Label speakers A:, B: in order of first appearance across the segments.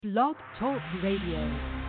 A: Blog Talk Radio.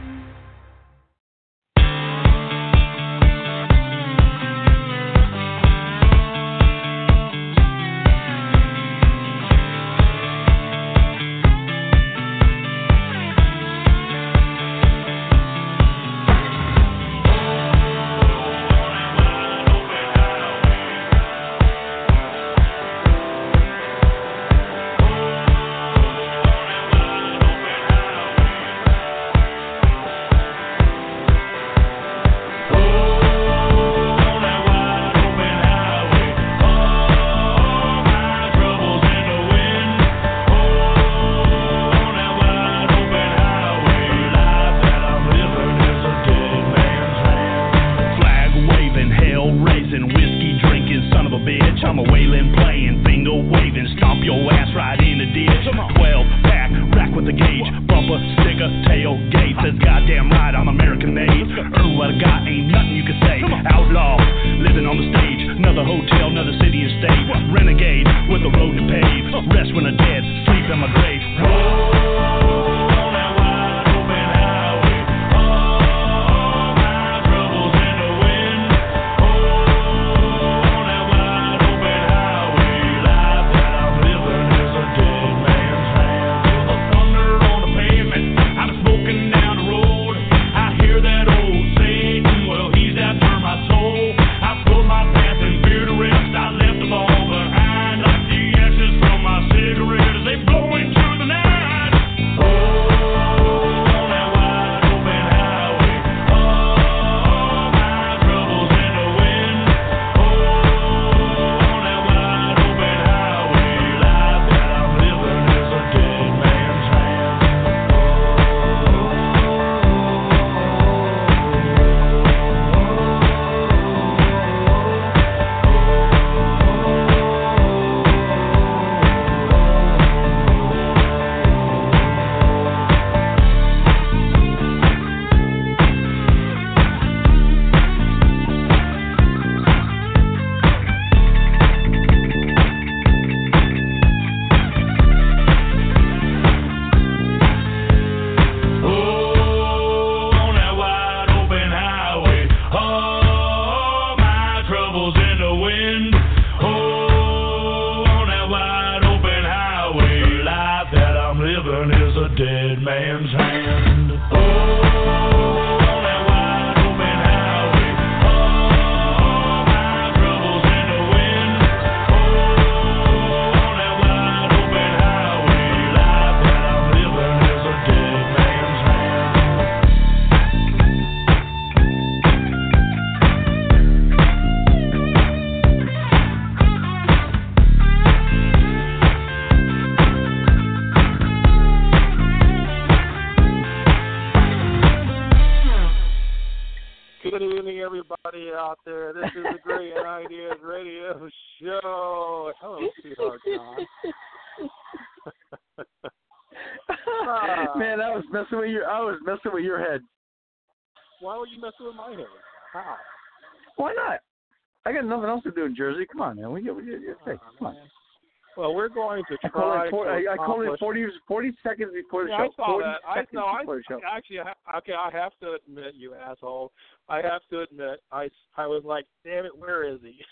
B: How? Why not? I got nothing else to do in Jersey. Come on, man. Hey, come on.
C: Well, we're going to try.
B: I called it 40 seconds before the show.
C: I saw that.
B: Actually,
C: I have to admit, you asshole. I have to admit, I was like, damn it, where is he?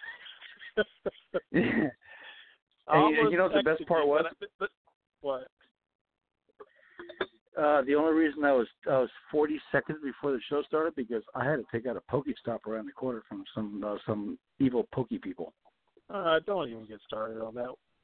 B: Yeah. And you know what the best part was?
C: What?
B: The only reason I was 40 seconds before the show started because I had to take out a Pokestop around the corner from some evil Pokey people.
C: Don't even get started on that.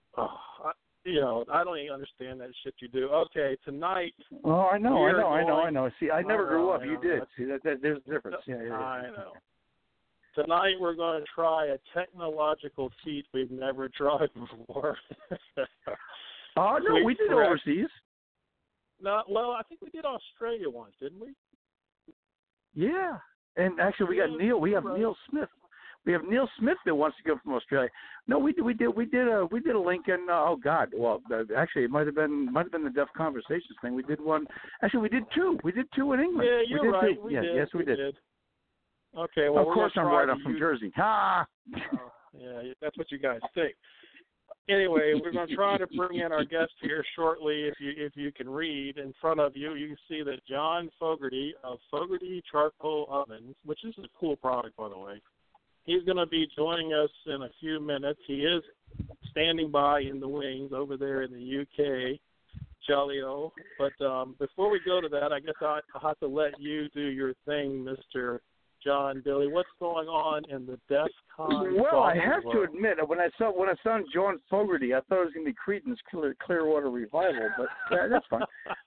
C: I don't even understand that shit you do. Okay, tonight.
B: Oh, I know. See, I never grew up. You did. See, there's a difference. Yeah.
C: I know. Tonight we're going to try a technological feat we've never tried before.
B: Oh no, we did overseas.
C: No, well, I think we did Australia once, didn't we?
B: Yeah, and actually we got Neil. We have Neil Smith. We have Neil Smith that wants to go from Australia. No, we did a link in. Oh God, well, actually it might have been the Deaf Conversations thing. We did one. Actually, we did two. We did two in England.
C: Yeah, you're right.
B: Yes, we did.
C: Okay, well,
B: of course I'm right. I'm from Jersey. Ha!
C: Yeah, that's what you guys think. Anyway, we're going to try to bring in our guest here shortly. If you can read in front of you, you can see that John Fogarty of Fogarty Charcoal Ovens, which is a cool product, by the way. He's going to be joining us in a few minutes. He is standing by in the wings over there in the UK, Jolly-O. But before we go to that, I guess I'll have to let you do your thing, Mr. John Billy. What's going on in the DEF CON?
B: Well, I have to admit, when I saw John Fogarty, I thought it was going to be Creedence Clearwater Revival, but that's fine.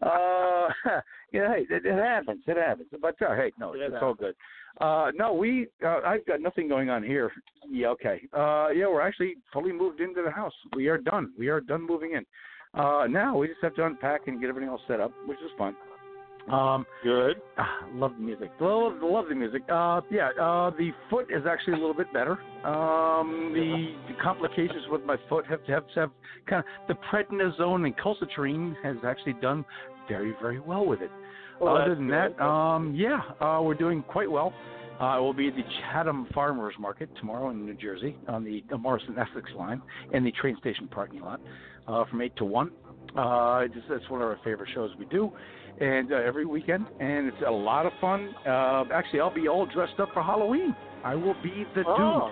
B: Hey, it happens. It happens. But hey, no, it's all good. No, I've got nothing going on here. Yeah, okay. We're actually fully moved into the house. We are done. We are done moving in. Now we just have to unpack and get everything all set up, which is fun.
C: Good.
B: Love the music. Love the music. The foot is actually a little bit better. The complications with my foot have kind of the prednisone and calcitrine has actually done very, very well with it. Other than that, we're doing quite well. I will be at the Chatham Farmers Market tomorrow in New Jersey on the Morrison Essex line in the train station parking lot from 8 to 1. It's one of our favorite shows we do, and every weekend, and it's a lot of fun. Actually, I'll be all dressed up for Halloween. I will be the dude.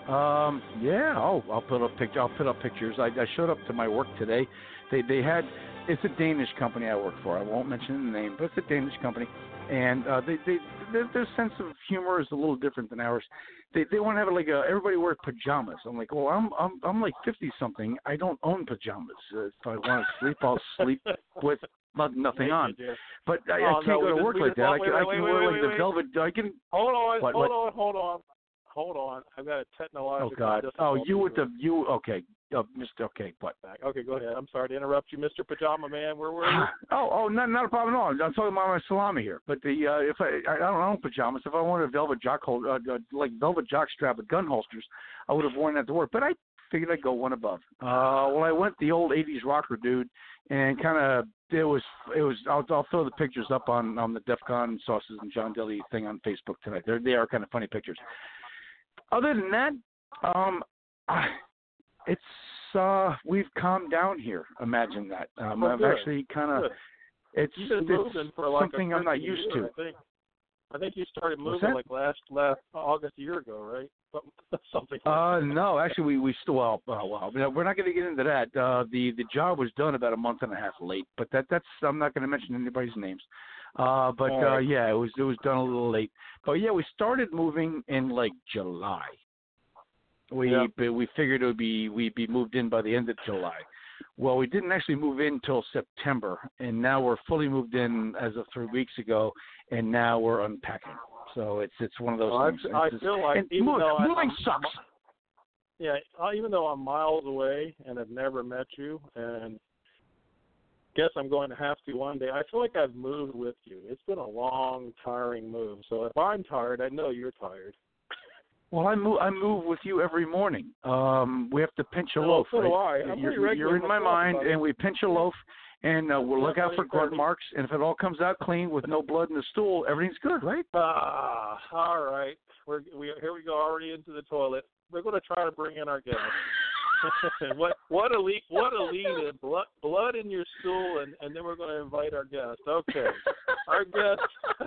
B: I'll put up pictures. I showed up to my work today. They had, it's a Danish company I work for. I won't mention the name, but it's a Danish company, and their sense of humor is a little different than ours. They want to have everybody wear pajamas. I'm like, well, I'm like 50 something. I don't own pajamas. If I want to sleep, I'll sleep with nothing on. But I can't go to work like that. I can wear like the velvet. I can.
C: Hold on. I've got a technological.
B: Oh God. Oh, you with the you. Okay. Mr. Okay, what?
C: Okay, go ahead. I'm sorry to interrupt you, Mr. Pajama Man. Where were you?
B: Not a problem at all. I'm talking about my salami here. But if I don't own pajamas. If I wanted a velvet jock like velvet jock strap with gun holsters, I would have worn that to work. But I figured I'd go one above. I went the old '80s rocker dude, and kind of it was. I'll throw the pictures up on the DEF CON Sauces and John Dilly thing on Facebook tonight. They are kind of funny pictures. Other than that, we've calmed down here. Imagine that. I've actually kind of. It's
C: for like
B: something I'm not used to.
C: I think you started moving like last August, a year ago, right? Something.
B: No, actually we still we're not going to get into that. The job was done about a month and a half late, but that's I'm not going to mention anybody's names. It was done a little late. But yeah, we started moving in like July. We figured we'd be moved in by the end of July. Well, we didn't actually move in until September, and now we're fully moved in as of 3 weeks ago, and now we're unpacking. So it's one of those things.
C: I feel like
B: moving sucks.
C: Yeah, even though I'm miles away and have never met you, and guess I'm going to have to one day, I feel like I've moved with you. It's been a long, tiring move. So if I'm tired, I know you're tired.
B: Well, I move with you every morning. We have to pinch a loaf.
C: So
B: right?
C: do I.
B: You're in my mind, and we pinch a loaf, and we'll look out for grunt marks. And if it all comes out clean with no blood in the stool, everything's good, right?
C: All right. Here we go, already into the toilet. We're going to try to bring in our guest. what a lead! Blood in your stool, and then we're going to invite our guest. Okay, our guest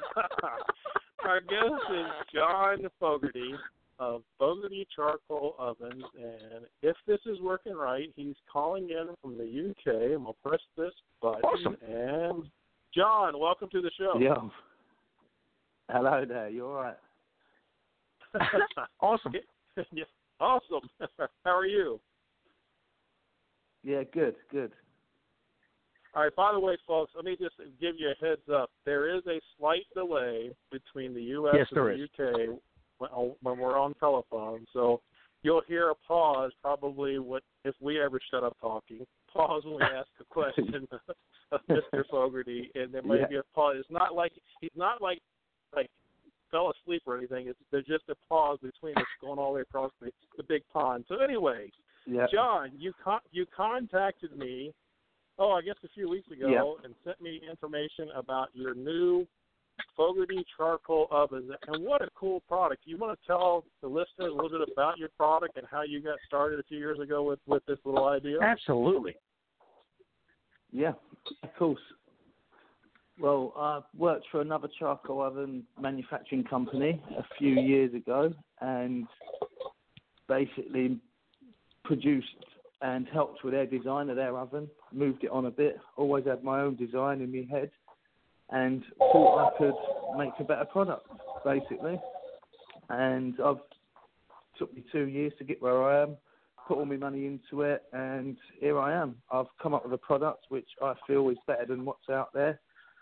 C: is John Fogarty of Fogarty Charcoal Ovens, and if this is working right, he's calling in from the UK, and we'll press this button.
B: Awesome.
C: And John, welcome to the show.
D: Yo. Hello there. You all right?
B: Awesome.
C: Yeah, awesome. How are you?
D: Yeah, good.
C: All right, by the way, folks, let me just give you a heads up. There is a slight delay between the U.S. and the UK when we're on telephone, so you'll hear a pause probably if we ever shut up talking. Pause when we ask a question of Mr. Fogarty, and there might be a pause. It's not like he's not like fell asleep or anything. There's just a pause between us going all the way across the big pond. So anyway, John, you contacted me, I guess a few weeks ago, and sent me information about your new Fogarty Charcoal Ovens, and what a cool product. You want to tell the listener a little bit about your product and how you got started a few years ago with this little idea?
B: Absolutely.
D: Yeah, of course. Well, I worked for another charcoal oven manufacturing company a few years ago and basically produced and helped with their design of their oven, moved it on a bit, always had my own design in my head, and thought I could make a better product, basically. And it took me 2 years to get where I am, put all my money into it, and here I am. I've come up with a product which I feel is better than what's out there,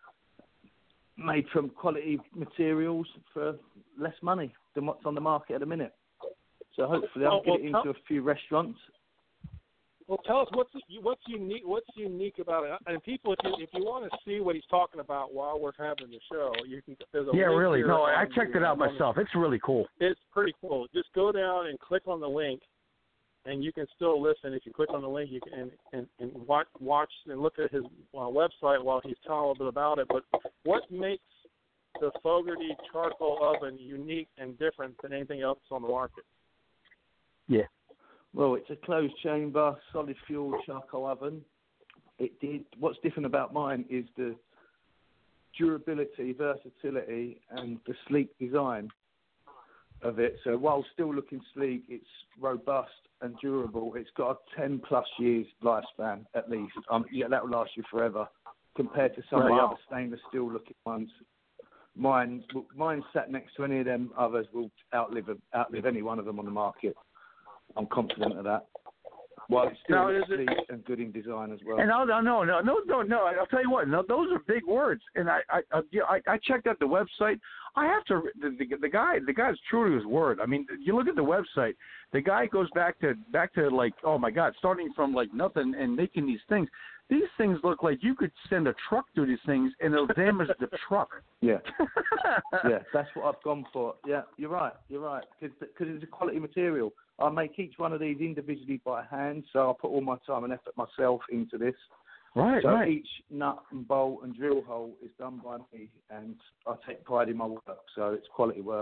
D: made from quality materials for less money than what's on the market at the minute. So hopefully I'll get it into a few restaurants.
C: Well, tell us what's unique. What's unique about it? And people, if you want to see what he's talking about while we're having the show, you can. There's a link
B: really.
C: here
B: No, I checked it out myself. It's really cool.
C: It's pretty cool. Just go down and click on the link, and you can still listen. If you click on the link, you can and watch and look at his website while he's telling a little bit about it. But what makes the Fogarty Charcoal Oven unique and different than anything else on the market?
B: Yeah.
D: Well, it's a closed chamber, solid fuel charcoal oven. What's different about mine is the durability, versatility, and the sleek design of it. So while still looking sleek, it's robust and durable. It's got a 10+ years lifespan at least. That will last you forever compared to some of the other stainless steel looking ones. Mine sat next to any of them others will outlive any one of them on the market. I'm confident of that. Well, it's still sleek and good in design as well.
B: And no. I'll tell you what. No, those are big words. And I checked out the website. I have to. The guy's true to his word. I mean, you look at the website. The guy goes back to like, oh my God, starting from like nothing and making these things. These things look like you could send a truck through these things and it'll damage the truck.
D: Yeah. Yeah, that's what I've gone for. Yeah, you're right. Because it's a quality material. I make each one of these individually by hand, so I put all my time and effort myself into this.
B: Right,
D: so
B: right.
D: Each nut and bolt and drill hole is done by me, and I take pride in my work, so it's quality work.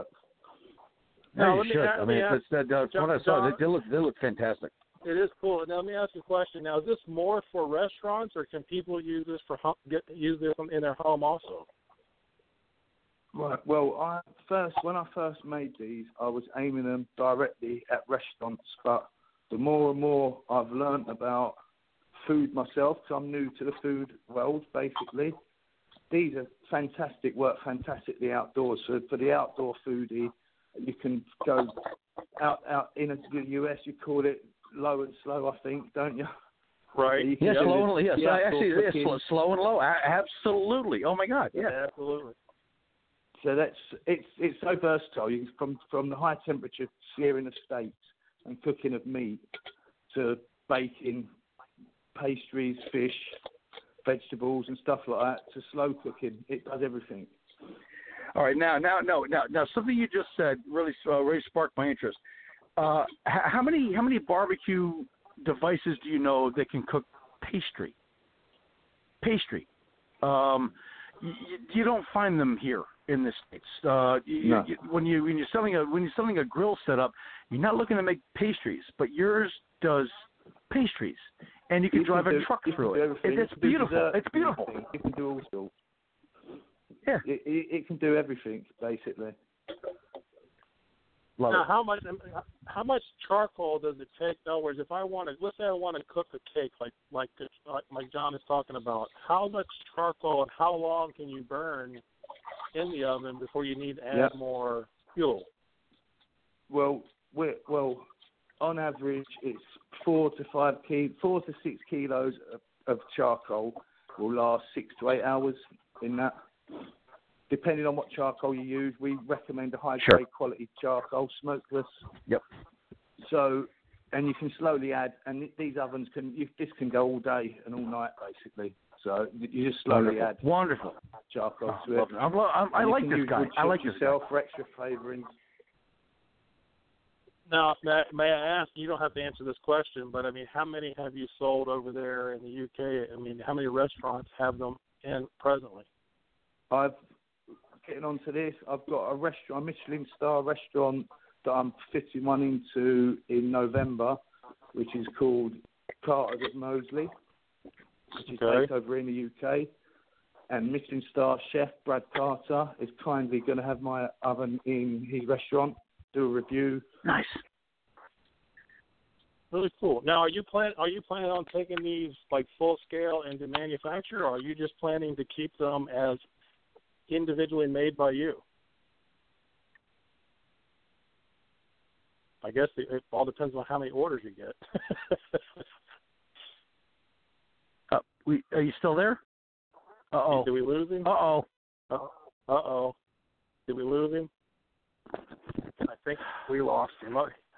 B: No, you should. I mean, what I saw, they look fantastic.
C: It is cool. Now, let me ask you a question. Now, is this more for restaurants, or can people use this use this in their home also?
D: Right. Well, when I first made these, I was aiming them directly at restaurants. But the more and more I've learned about food myself, because I'm new to the food world, basically, these are fantastic. Work fantastically outdoors. So for the outdoor foodie, you can go out in the US. You call it low and slow, I think, don't you?
C: Right.
B: Yes, slow and yes. Actually, slow and low. Absolutely. Oh my God. Yeah.
C: Absolutely.
D: So it's so versatile. You from the high temperature searing of steaks and cooking of meat to baking pastries, fish, vegetables, and stuff like that to slow cooking. It does everything.
B: All right, now, something you just said really sparked my interest. How many barbecue devices do you know that can cook pastry? You don't find them here in the States.
D: No.
B: When you're selling a grill setup, you're not looking to make pastries, but yours does pastries, and you can drive a truck through it. It's beautiful. It's beautiful.
D: You can do all sorts.
B: Yeah.
D: It can do everything basically.
B: Love
C: now,
B: it.
C: how much charcoal does it take? In other words, if let's say I want to cook a cake like John is talking about, how much charcoal and how long can you burn in the oven before you need to add more fuel?
D: Well, on average, it's 4 to 6 kilos of charcoal will last 6 to 8 hours in that. Depending on what charcoal you use, we recommend a high-grade quality charcoal, smokeless.
B: Yep.
D: So, and you can slowly add, and these ovens this can go all day and all night, basically. So you just slowly add charcoal to it.
B: I like this guy. I like
D: yourself for extra flavourings.
C: Now, may I ask, you don't have to answer this question, but I mean, how many have you sold over there in the UK? I mean, how many restaurants have them in presently?
D: getting onto this, I've got a restaurant, a Michelin star restaurant that I'm fitting one into in November, which is called Carter's at Moseley, which is based over in the UK. And Michelin star chef Brad Carter is kindly going to have my oven in his restaurant, do a review.
B: Nice.
C: Really cool. Now, are you planning on taking these like full scale into manufacture, or are you just planning to keep them as individually made by you? I guess it all depends on how many orders you get.
B: Are you still there? Uh-oh.
C: Did we lose him?
B: Uh-oh.
C: Uh-oh. Did we lose him? I think we lost him.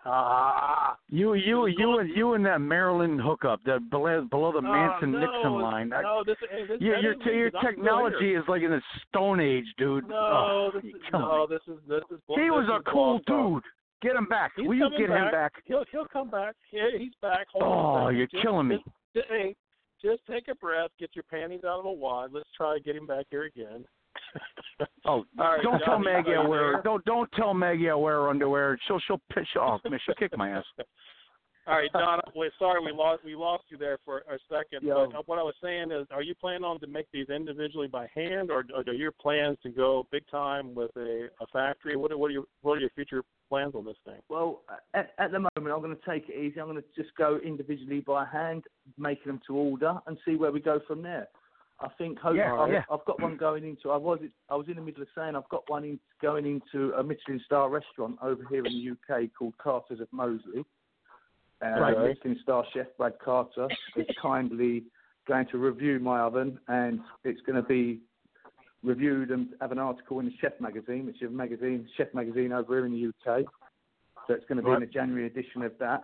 B: You and that Maryland hookup, that below the Manson-Nixon line. Your technology is like in the Stone Age, dude.
C: This is
B: he was a cool dude. Get him back. Will you get him back?
C: He'll come back. Yeah, he's back.
B: You're killing me.
C: Just take a breath. Get your panties out of the wad. Let's try to get him back here again.
B: Right, don't tell Maggie I wear. Don't tell Maggie I wear underwear. She'll kick my ass.
C: All right, Don. Sorry, we lost you there for a second.
D: Yo.
C: But what I was saying is, are you planning on to make these individually by hand, or are your plans to go big time with a factory? What are your future plans on this thing?
D: Well, at the moment, I'm going to take it easy. I'm going to just go individually by hand, making them to order, and see where we go from there. I think I've got one going into. I was in the middle of saying I've got one going into a Michelin star restaurant over here in the UK called Carter's at Moseley. Michelin star chef Brad Carter is kindly going to review my oven, and it's going to be reviewed and have an article in the Chef Magazine, which is a chef magazine over here in the UK. So it's going to be in the January edition of that.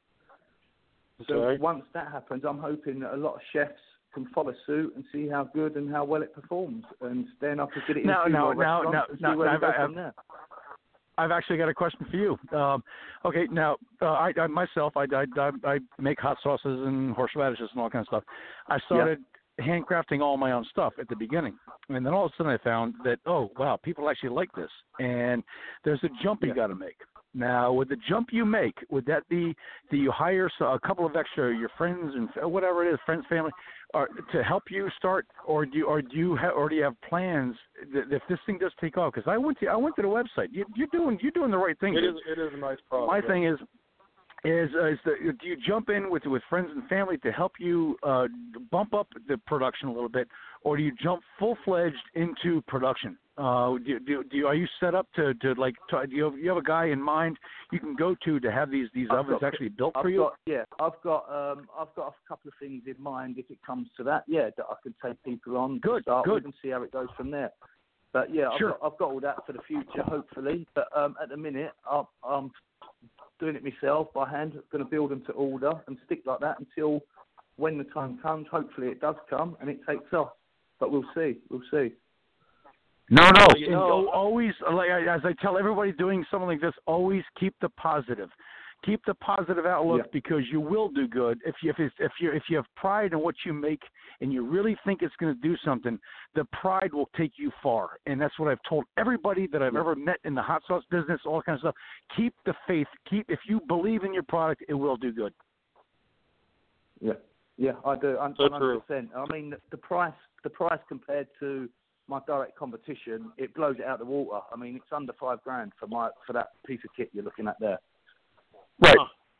D: So once that happens, I'm hoping that a lot of chefs can follow suit and see how good and how well it performs, and then I can get it into my restaurant and see where we go from there.
B: I've actually got a question for you. Okay, now I myself make hot sauces and horseradishes and all kinds of stuff. I started handcrafting all my own stuff at the beginning, and then all of a sudden I found that people actually like this, and there's a jump you got to make. Now, with the jump you make, would that be that you hire a couple of extra your friends and whatever it is, friends, family, to help you start, or do you already have plans that if this thing does take off? Because I went to the website. You're doing the right thing.
C: It is a nice product.
B: My thing is do you jump in with friends and family to help you bump up the production a little bit, or do you jump full-fledged into production? Are you set up to do you have a guy in mind you can go to have these ovens actually built for you?
D: I've got a couple of things in mind if it comes to that. Yeah, that I can take people on to start with and see how it goes from there. But I've got all that for the future, hopefully. But at the minute, I'm doing it myself by hand. I'm going to build them to order and stick like that until when the time comes. Hopefully, it does come and it takes off. But we'll see.
B: No. Always, as I tell everybody doing something like this, always keep the positive. Keep the positive outlook because you will do good. If you have pride in what you make and you really think it's going to do something, the pride will take you far. And that's what I've told everybody that I've ever met in the hot sauce business, all kinds of stuff. Keep the faith. If you believe in your product, it will do good.
D: Yeah, I do. 100%. I mean, the price compared to my direct competition, it blows it out the water. I mean, it's under $5,000 for that piece of kit you're looking at there.
B: Right.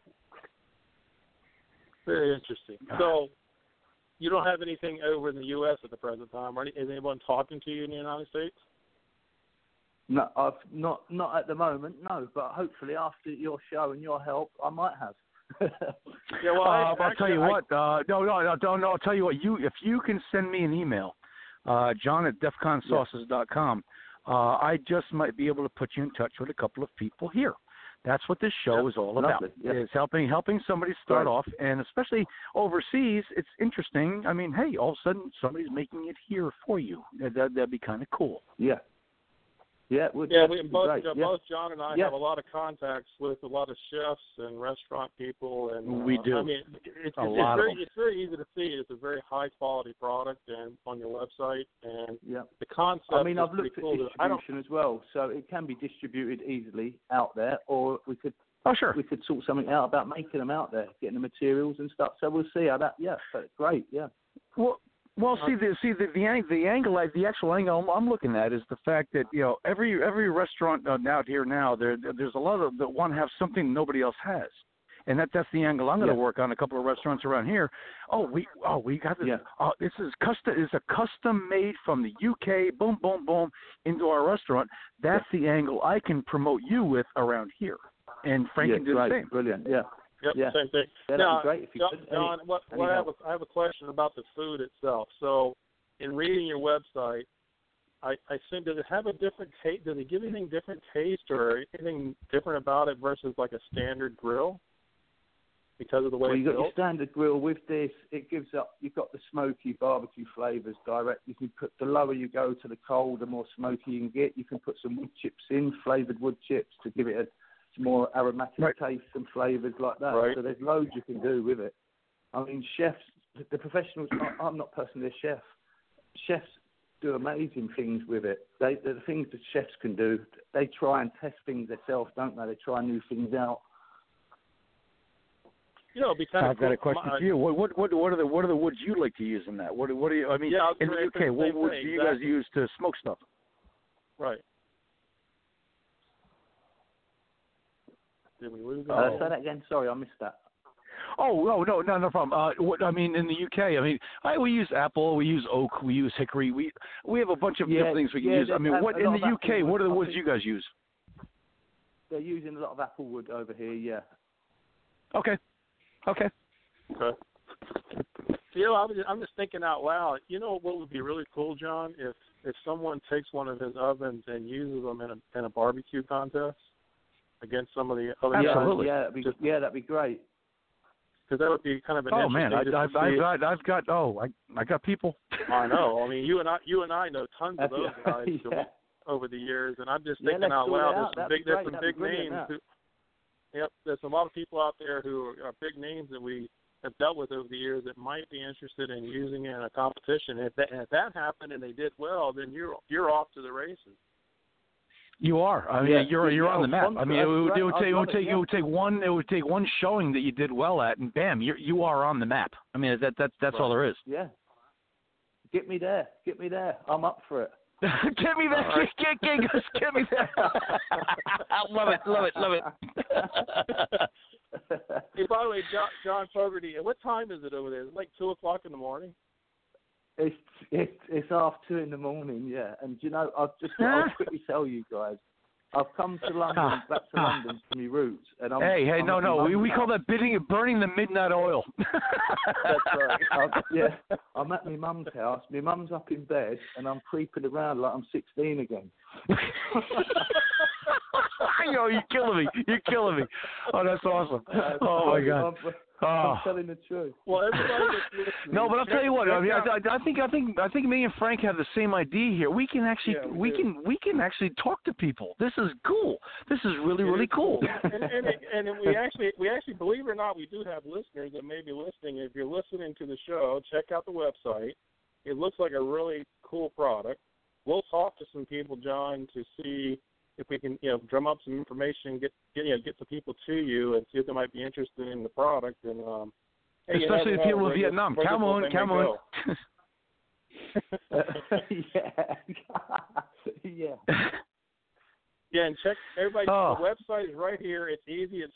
C: Very interesting. So, you don't have anything over in the U.S. at the present time, right? Is anyone talking to you in the United States?
D: No, I've not at the moment. No, but hopefully after your show and your help, I might have.
B: I'll tell you what. I'll tell you what. If you can send me an email. John at defconsauces.com. I just might be able to put you in touch with a couple of people here. That's what this show is all about. It's helping somebody start off, and especially overseas, it's interesting. I mean, hey, all of a sudden somebody's making it here for you. That'd be kind of cool.
D: Yeah. Yeah, it would.
C: Yeah,
D: both
C: John and I have a lot of contacts with a lot of chefs and restaurant people, and
B: we do.
C: I mean, it's very easy to see. It's a very high quality product, and on your website, and the concept.
D: I mean,
C: is
D: I've looked at
C: cool.
D: distribution as well, so it can be distributed easily out there, or we could.
B: Oh, sure.
D: We could sort something out about making them out there, getting the materials and stuff. So we'll see how that. Yeah, that's great. Yeah.
B: Well, the angle, the actual angle I'm looking at is the fact that every restaurant out here now there's a lot of that want to have something nobody else has, and that's the angle I'm going to work on. A couple of restaurants around here. We got this. Yeah. This is custom. It's a custom made from the UK. Boom, boom, boom into our restaurant. That's the angle I can promote you with around here, and Frank can do the same.
D: Brilliant. Yeah.
C: Yep, same thing.
D: That'd be great if you could.
C: John, I have a question about the food itself. So, in reading your website, I assume, does it have a different taste? Does it give anything different taste or anything different about it versus like a standard grill? Because of the way
D: you've got
C: built?
D: your standard grill. With this, it gives up. You've got the smoky barbecue flavors direct. You can put the lower you go to the coal, the more smoky you can get. You can put some wood chips in, flavored wood chips, to give it a more aromatic taste and flavors like that.
C: Right.
D: So there's loads you can do with it. I mean, chefs, the professionals, I'm not personally a chef. Chefs do amazing things with it. The things that chefs can do, they try and test things themselves, don't they? They try new things out.
C: It'd be kind of
B: I've got a question for you. What are the woods you like to use in that? What do you? I mean, in the UK, what woods do you guys use to smoke stuff?
C: Right. Did we lose
D: Say that again. Sorry, I missed that.
B: Oh, no problem. I mean, in the UK, we use apple, we use oak, we use hickory. We have a bunch of different things we can use. I mean, what in the UK? What are the woods you guys use?
D: They're using a lot of apple wood over here. Yeah.
B: Okay.
C: I'm just thinking out loud. You know what would be really cool, John, if someone takes one of his ovens and uses them in a barbecue contest against some of the other guys.
B: Absolutely.
D: That'd be great.
C: Because that would be kind of an
B: interesting. I got people.
C: I know. I mean, you and I know tons of those guys over the years, and I'm just thinking out loud. There's some big names. There's a lot of people out there who are big names that we have dealt with over the years that might be interested in using it in a competition. If that happened and they did well, then you're off to the races.
B: You are. I mean, you're on the map. I mean, it would take one showing that you did well at, and bam, you are on the map. I mean, that's all there is.
D: Yeah. Get me there. I'm up for it.
B: Get me there. Right. Get me there. Love it.
C: Hey, by the way, John Fogarty, what time is it over there? Is it like 2:00 in the morning?
D: It's half 2 in the morning, yeah. And I'll quickly tell you guys, I've come to London, back to London for my roots, and
B: we call that burning the midnight oil.
C: That's right.
D: I'm at my mum's house. My mum's up in bed, and I'm creeping around like I'm 16 again.
B: You're killing me. Oh, that's awesome. Oh my God.
D: I'm telling the truth.
C: Well, everybody that's listening.
B: No, but I'll tell you what. I mean, I think me and Frank have the same idea here. We can actually we can actually talk to people. This is cool. This is really cool.
C: And we actually believe it or not, we do have listeners that may be listening. If you're listening to the show, check out the website. It looks like a really cool product. We'll talk to some people, John, to see if we can, drum up some information, get some people to you, and see if they might be interested in the product. And
B: especially the people of Vietnam. Come on.
D: Yeah.
C: Yeah, and check everybody. The website is right here. It's easy. It's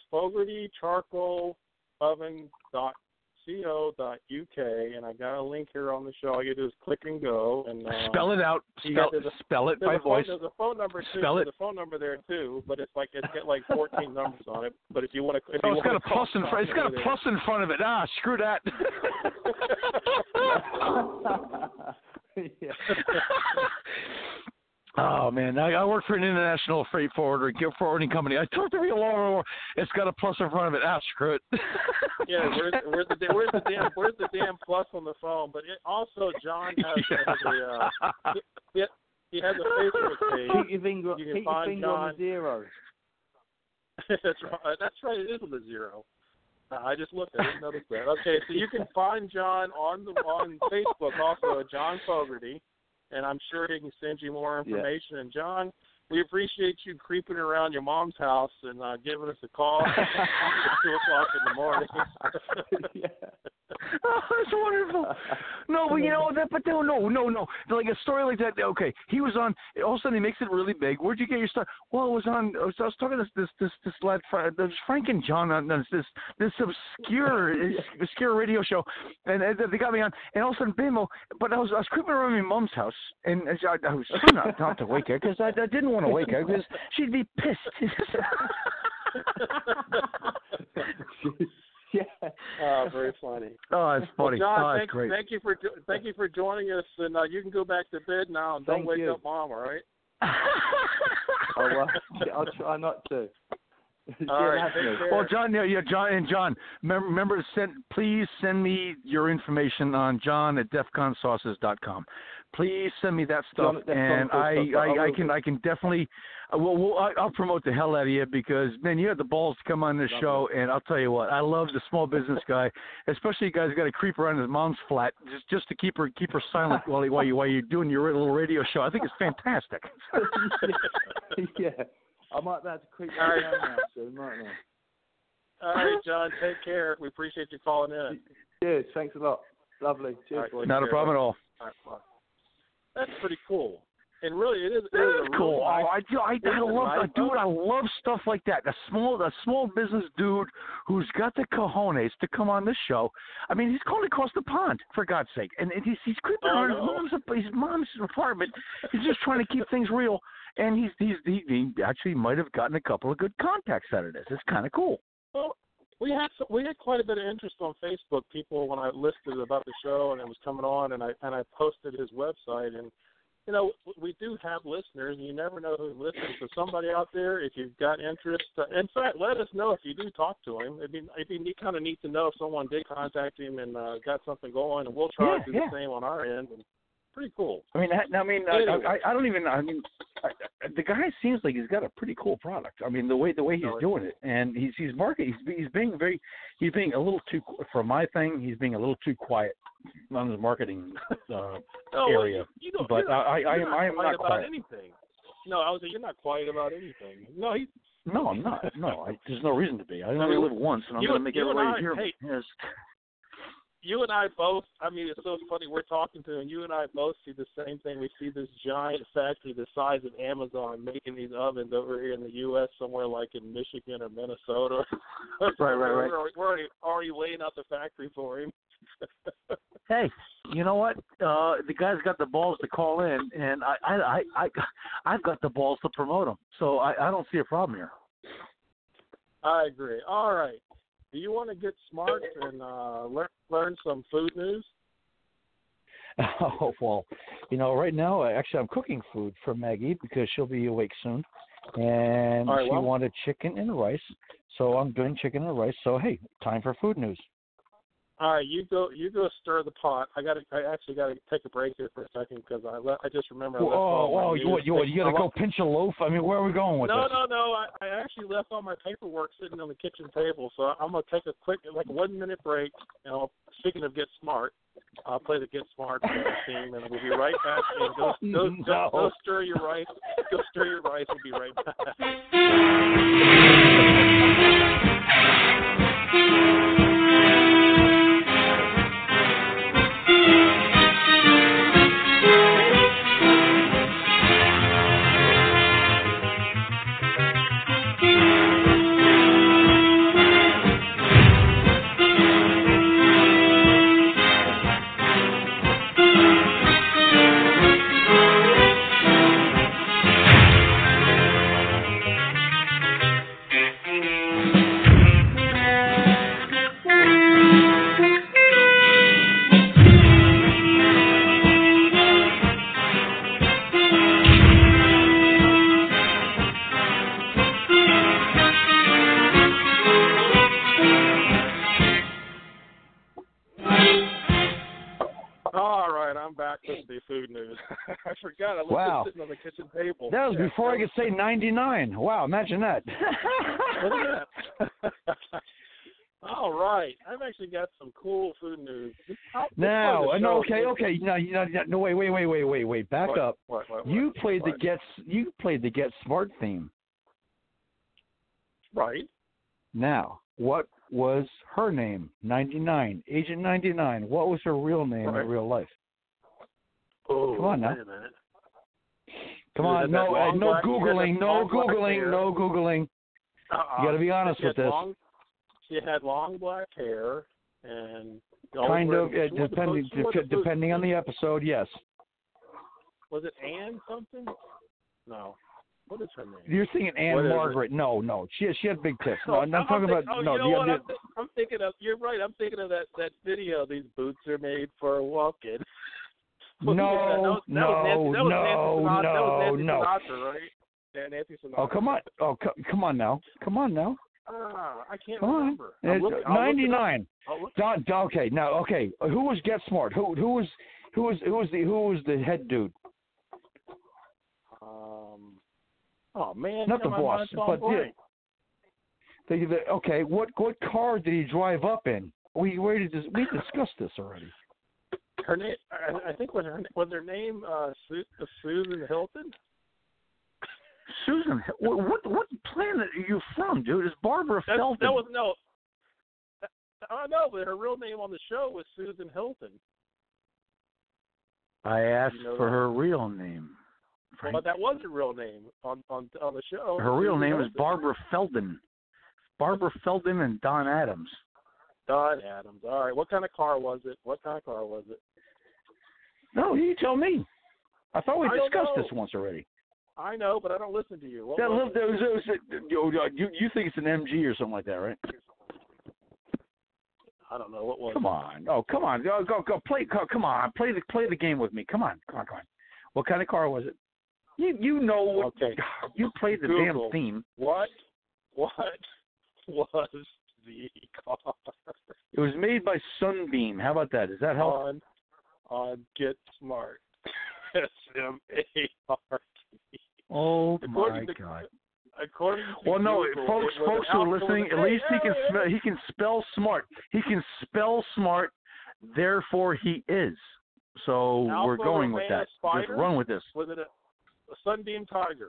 C: FogartyCharcoalOven.co.uk, and I got a link here on the show. All you do is click and go. And
B: spell it out. Spell it by voice.
C: There's a phone number too. There's a phone number there too, but it's got like 14 numbers on it. But if you want to,
B: it's got a plus in front. It's got a plus in front of it. Screw that. Oh man, I work for an international freight forwarding company. I talked to real long. It's got a plus in front of it. Screw it.
C: Yeah, where's the damn plus on the phone? But also, John has he has a Facebook page.
D: Keep your finger on the zero.
C: That's right. It is with a zero. I just looked. I didn't notice that. Okay, so you can find John on Facebook, also John Fogarty, and I'm sure he can send you more information. Yeah. And John, we appreciate you creeping around your mom's house and giving us a call at 2:00 in the morning.
B: Yeah. Oh, that's wonderful. No, but you know that. But no. Like a story like that. Okay, he was on. All of a sudden, he makes it really big. Where'd you get your stuff? Well, it was on. I was talking to this lad. There's Frank and John on this obscure radio show, and they got me on. And all of a sudden, bimbo. But I was creeping around my mom's house, and I was trying not to wake her because I didn't want to wake her because she'd be pissed.
C: Yeah. Very funny.
B: Oh, it's funny.
C: Well, John,
B: it's great.
C: Thank you for joining us, and you can go back to bed now and don't wake up Mom. All right.
D: Oh well, I'll try not to.
C: All right.
B: Well, John, remember to please send me your information on john@defconsauces.com. Please send me that stuff, and I can definitely. I'll promote the hell out of you because, man, you had the balls to come on this show, and I'll tell you what, I love the small business guy, especially you guys got to creep around his mom's flat just to keep her silent while you're doing your little radio show. I think it's fantastic.
D: Yeah, I might have to creep around now soon, mightn't I?
C: All right, John, take care. We appreciate you calling in.
D: Cheers, thanks a lot. Lovely. Cheers, boys.
B: Not a problem at all.
C: All right, bye. That's pretty cool. And really, it is
B: cool.
C: Really
B: I love stuff like that. A small business dude who's got the cojones to come on this show. I mean, he's going across the pond, for God's sake, and he's creeping around his mom's apartment. He's just trying to keep things real, and he actually might have gotten a couple of good contacts out of this. It's kind of cool.
C: Well, we had quite a bit of interest on Facebook. People, when I listed about the show and it was coming on, and I posted his website, and you know, we do have listeners, and you never know who's listening. So somebody out there, if you've got interest, in fact, let us know if you do talk to him. It'd be kind of neat to know if someone did contact him and got something going, and we'll try to do the same on our end. And pretty cool.
B: I don't even. The guy seems like he's got a pretty cool product. I mean, the way he's doing it, and he's marketing. He's being a little too, for my thing. He's being a little too quiet on his marketing area. But I am not quiet.
C: Anything. No, I was saying you're not quiet about anything. No,
B: No, I'm not. No, there's no reason to be. I only live once, and I'm going to make everybody hear me. Yes.
C: You and I both, I mean, it's so funny, we're talking to, and you and I both see the same thing. We see this giant factory the size of Amazon making these ovens over here in the U.S., somewhere like in Michigan or Minnesota.
B: Right.
C: We're already laying out the factory for him.
B: Hey, you know what? The guy's got the balls to call in, and I've got the balls to promote him. So I don't see a problem here.
C: I agree. All right. Do you want to get smart and learn some food news?
B: Oh, well, you know, right now, actually, I'm cooking food for Maggie because she'll be awake soon. And she wanted chicken and rice, so I'm doing chicken and rice. So, hey, time for food news.
C: All right, you go stir the pot. I actually got to take a break here for a second because I just remember. You got to go pinch a loaf? I mean, where are we going with this? No. I actually left all my paperwork sitting on the kitchen table, so I'm gonna take a quick, 1 minute break. You know, speaking of Get Smart, I'll play the Get Smart theme, and we'll be right back. And go stir your rice. Go stir your rice. We'll be right back. I forgot. I was
B: wow.
C: sitting on the kitchen table.
B: That was before I could say 99. Wow, imagine that.
C: Look at that. All right. I've actually got some cool food news.
B: Now, okay. No, wait. Back up.
C: What?
B: You played the Get Smart theme.
C: Right.
B: Now, what was her name? 99, Agent 99. What was her real name in real life?
C: Oh,
B: come on now.
C: Wait a minute.
B: Come on, no Googling. You got to be honest with this.
C: She had long black hair and
B: kind of depending on the episode. Yes.
C: Was it Anne something? No. What is her name?
B: You're thinking Anne Margaret? No. She had big tits. No, I'm talking about
C: I'm thinking of. You're right. I'm thinking of that video. These boots are made for walking.
B: No.
C: That was Nancy Sinatra, right? Yeah, Nancy Sinatra.
B: Oh, come on. Come on now.
C: I can't remember.
B: 99. Okay. Now, okay. Who was Get Smart? Who was the head dude?
C: Oh man,
B: not the boss, but okay. What car did he drive up in? We discussed this already.
C: Her name, I think, was her name Susan Hilton.
B: Susan, what planet are you from, dude? It's Barbara Feldon.
C: That was no. I know, but her real name on the show was Susan Hilton.
B: I asked for her real name. Frank.
C: But that was her real name on the show.
B: Her real name is Barbara Feldon. Barbara Feldon and Don Adams.
C: Don Adams. All right. What kind of car was it?
B: No, you tell me. I thought we discussed this once already.
C: I know, but I don't listen to you.
B: You think it's an MG or something like that, right?
C: I don't know. What was
B: Come
C: it?
B: on. Oh, come on. Go play. Come on. Play the game with me. Come on. What kind of car was it? You know what?
C: Okay.
B: You played the
C: Google.
B: Damn theme.
C: What was the car?
B: It was made by Sunbeam. How about that? Does that help?
C: On Get Smart. SMART.
B: Oh my God.
C: According to
B: well, no,
C: Google,
B: folks who are listening, at least he can spell smart. He can spell smart. Therefore, he is. So
C: Alpha
B: we're going with
C: Romeo
B: that.
C: Spider?
B: Just run with this.
C: Was it a Sunbeam Tiger?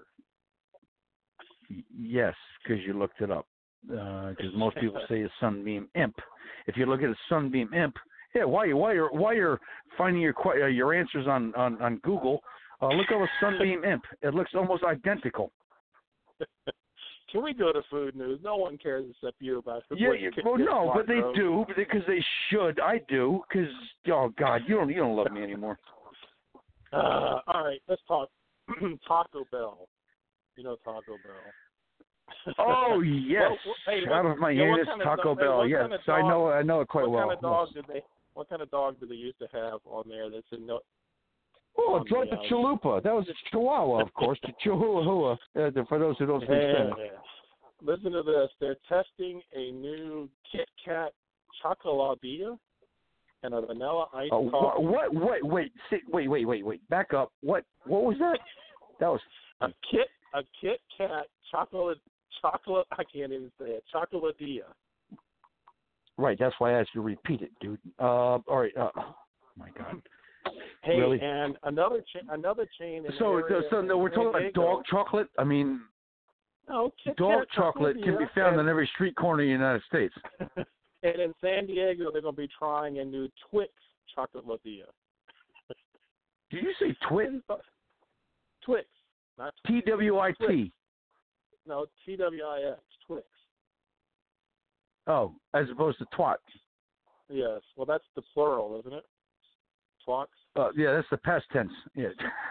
B: Yes, because you looked it up. Because most people say a Sunbeam Imp. If you look at a Sunbeam Imp, while you're finding your answers on Google, look up a Sunbeam Imp. It looks almost identical.
C: Can we go to food news? No one cares except you about food.
B: No, but they do because they should. I do because God, you don't love me anymore.
C: All right, let's talk Taco Bell. You know Taco Bell.
B: Oh yes, out of my anus, Taco Bell. Yes, I know it quite well.
C: What kind of dog did they used to have on there? That's in no.
B: Oh, it's like the chalupa. That was a Chihuahua, of course. The Chihuahua. For those who don't speak Spanish.
C: Listen to this. They're testing a new Kit Kat Chocoladilla and a vanilla ice coffee. Wait. Back up. What
B: was that? That was
C: a Kit Kat chocolate. I can't even say it. Chocoladilla.
B: Right. That's why I asked you to repeat it, dude. All right. Oh my God.
C: Hey,
B: really?
C: And another chain.
B: So we're talking about dog chocolate. I mean,
C: no,
B: dog chocolate can be found on every street corner in the United States.
C: And in San Diego, they're going to be trying a new Twix Chocoladilla.
B: Did you say Twix?
C: Twix, not
B: TWIT.
C: Twix. No, TWIX. Twix.
B: Oh, as opposed to twat.
C: Yes. Well, that's the plural, isn't it? Twats?
B: Yeah, that's the past tense. Yeah.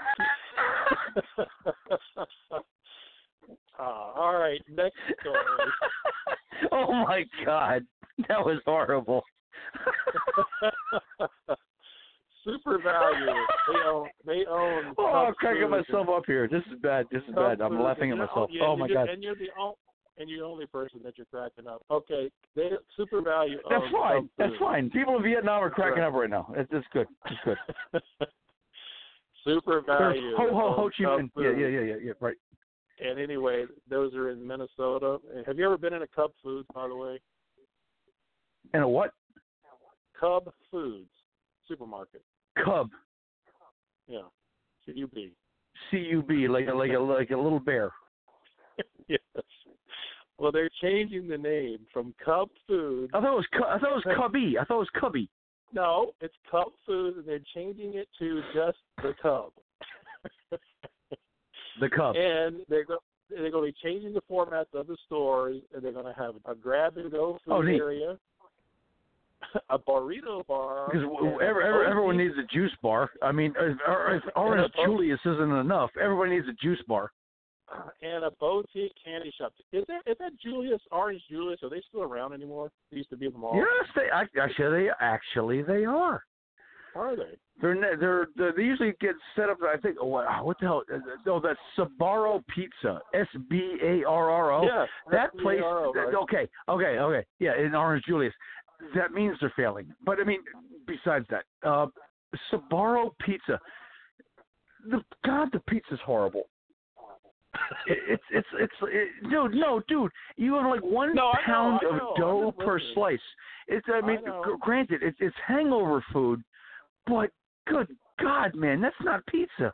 C: All right, next story.
B: Oh my God, that was horrible.
C: Super Value. They own.
B: Oh, I'm cracking myself up here. This is bad. I'm laughing at myself. Oh my God.
C: And you're the only person that you're cracking up. Okay, Super Value.
B: That's fine. That's fine. People in Vietnam are cracking up right now. It's good. It's good.
C: Super Value.
B: Ho Chi Minh. Yeah, right.
C: And anyway, those are in Minnesota. Have you ever been in a Cub Foods, by the way?
B: In a what?
C: Cub Foods supermarket.
B: Cub.
C: Yeah. C-U-B.
B: C-U-B, like a little bear.
C: Yes. Well, they're changing the name from Cub Foods.
B: I thought it was Cubby. I thought it was Cubby.
C: No, it's Cub Foods, and they're changing it to just the Cub.
B: The Cub.
C: And they're going to be changing the formats of the stores, and they're going to have a grab-and-go food area, a burrito bar.
B: Because everyone needs a juice bar. I mean, if Orange Julius isn't enough, everybody needs a juice bar.
C: And a boutique candy shop. Is that Julius, Orange Julius? Are they still around anymore? They used to be at the mall.
B: Yes, they are.
C: Are they?
B: They usually get set up. I think. What the hell? Oh, that's Sbarro Pizza. Sbarro.
C: Yeah,
B: that place.
C: Right?
B: Okay. Yeah, in Orange Julius. That means they're failing. But I mean, besides that, Sbarro Pizza. The pizza's horrible. Dude. You have like 1 pound of dough per slice. Granted, it's hangover food, but good God, man, that's not pizza.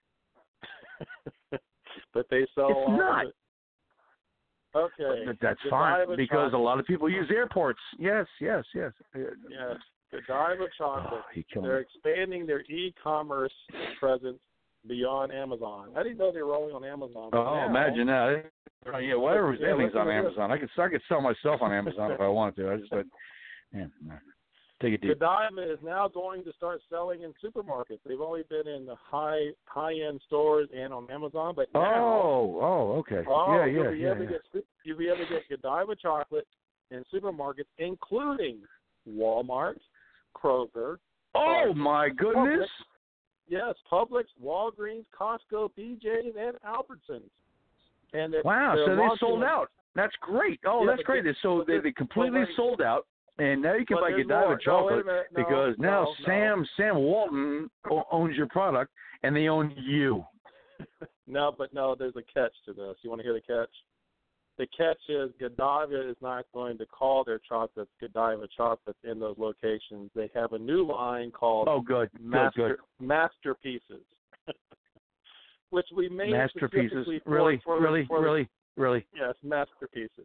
C: But they sell.
B: It's not.
C: Okay.
B: But that's fine because a lot of people use airports. Yes.
C: Yes. Godiva Chocolate. They're expanding their e-commerce presence beyond Amazon. I didn't know they were only on Amazon.
B: Imagine that. Yeah, whatever. Everything's on Amazon. I could sell myself on Amazon if I wanted to. I just thought, take it deep.
C: Godiva is now going to start selling in supermarkets. They've only been in the high-end stores and on Amazon, but now.
B: Okay.
C: You'll be able to get Godiva chocolate in supermarkets, including Walmart, Kroger.
B: Oh my goodness!
C: Publix. Yes, Publix, Walgreens, Costco, BJ's, and Albertsons. And
B: so they sold out. That's great. Oh, that's great. They completely sold out, and now you can buy Godiva chocolate because now Sam Walton owns your product, and they own you.
C: No, there's a catch to this. You want to hear the catch? The catch is Godiva is not going to call their chocolates Godiva chocolates in those locations. They have a new line called Masterpieces, which we made specifically
B: Really?
C: Yes, Masterpieces.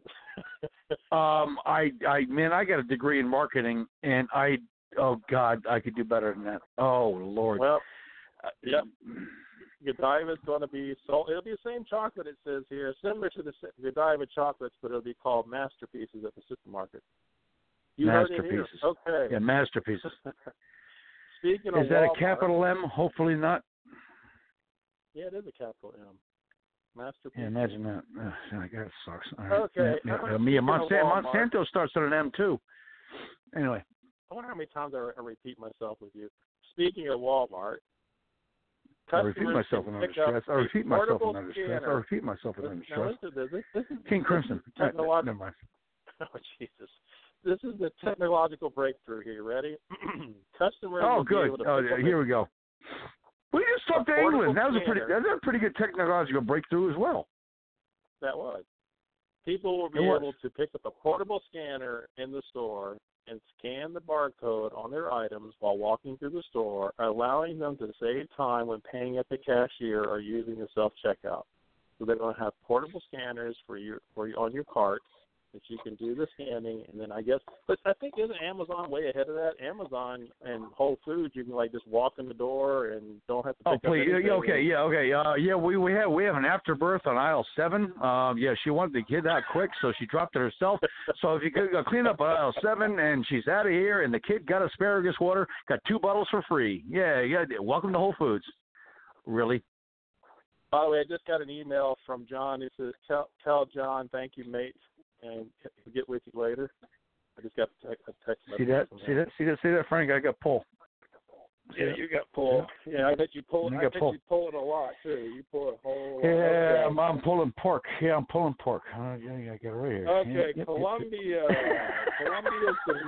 B: I got a degree in marketing, and I could do better than that. Oh Lord.
C: Well, yep. Godiva is going to be sold. It'll be the same chocolate, it says here, similar to the Godiva chocolates, but it'll be called Masterpieces at the supermarket.
B: Masterpieces.
C: Okay.
B: Yeah, Masterpieces.
C: Speaking of
B: is that
C: Walmart,
B: a capital M? Hopefully not.
C: Yeah, it is a capital M. Masterpieces.
B: Yeah, imagine that. That sucks. All right.
C: Okay.
B: Monsanto starts on an M too. Anyway.
C: I wonder how many times I repeat myself with you. Speaking of Walmart.
B: I repeat myself under stress. I repeat myself under stress. King Crimson. Never mind.
C: Oh, Jesus. This is the technological breakthrough here. Ready? Customers.
B: Oh, good. Here we go. We just talked to England. That was a pretty good technological breakthrough as well.
C: That was. People will be able to pick up a portable scanner in the store and scan the barcode on their items while walking through the store, allowing them to save time when paying at the cashier or using the self-checkout. So they're going to have portable scanners on your cart that you can do the scanning, and then I think isn't Amazon way ahead of that? Amazon and Whole Foods, you can just walk in the door and don't have to pick up anything. We have an afterbirth on aisle 7. She wanted the kid out quick, so she dropped it herself. So if you could go clean up aisle 7, and she's out of here, and the kid got asparagus water, got 2 bottles for free. Yeah, welcome to Whole Foods. Really? By the way, I just got an email from John. It says, tell John, thank you, mate. And we'll get with you later. I just got a text message. See that, Frank? I got pull. Yeah, you got pull. Yeah, I bet you pull. I bet you pull it a lot too. You pull a whole lot.
B: Yeah, okay. I'm pulling pork. Yeah, I'm pulling pork. I got it right here.
C: Okay,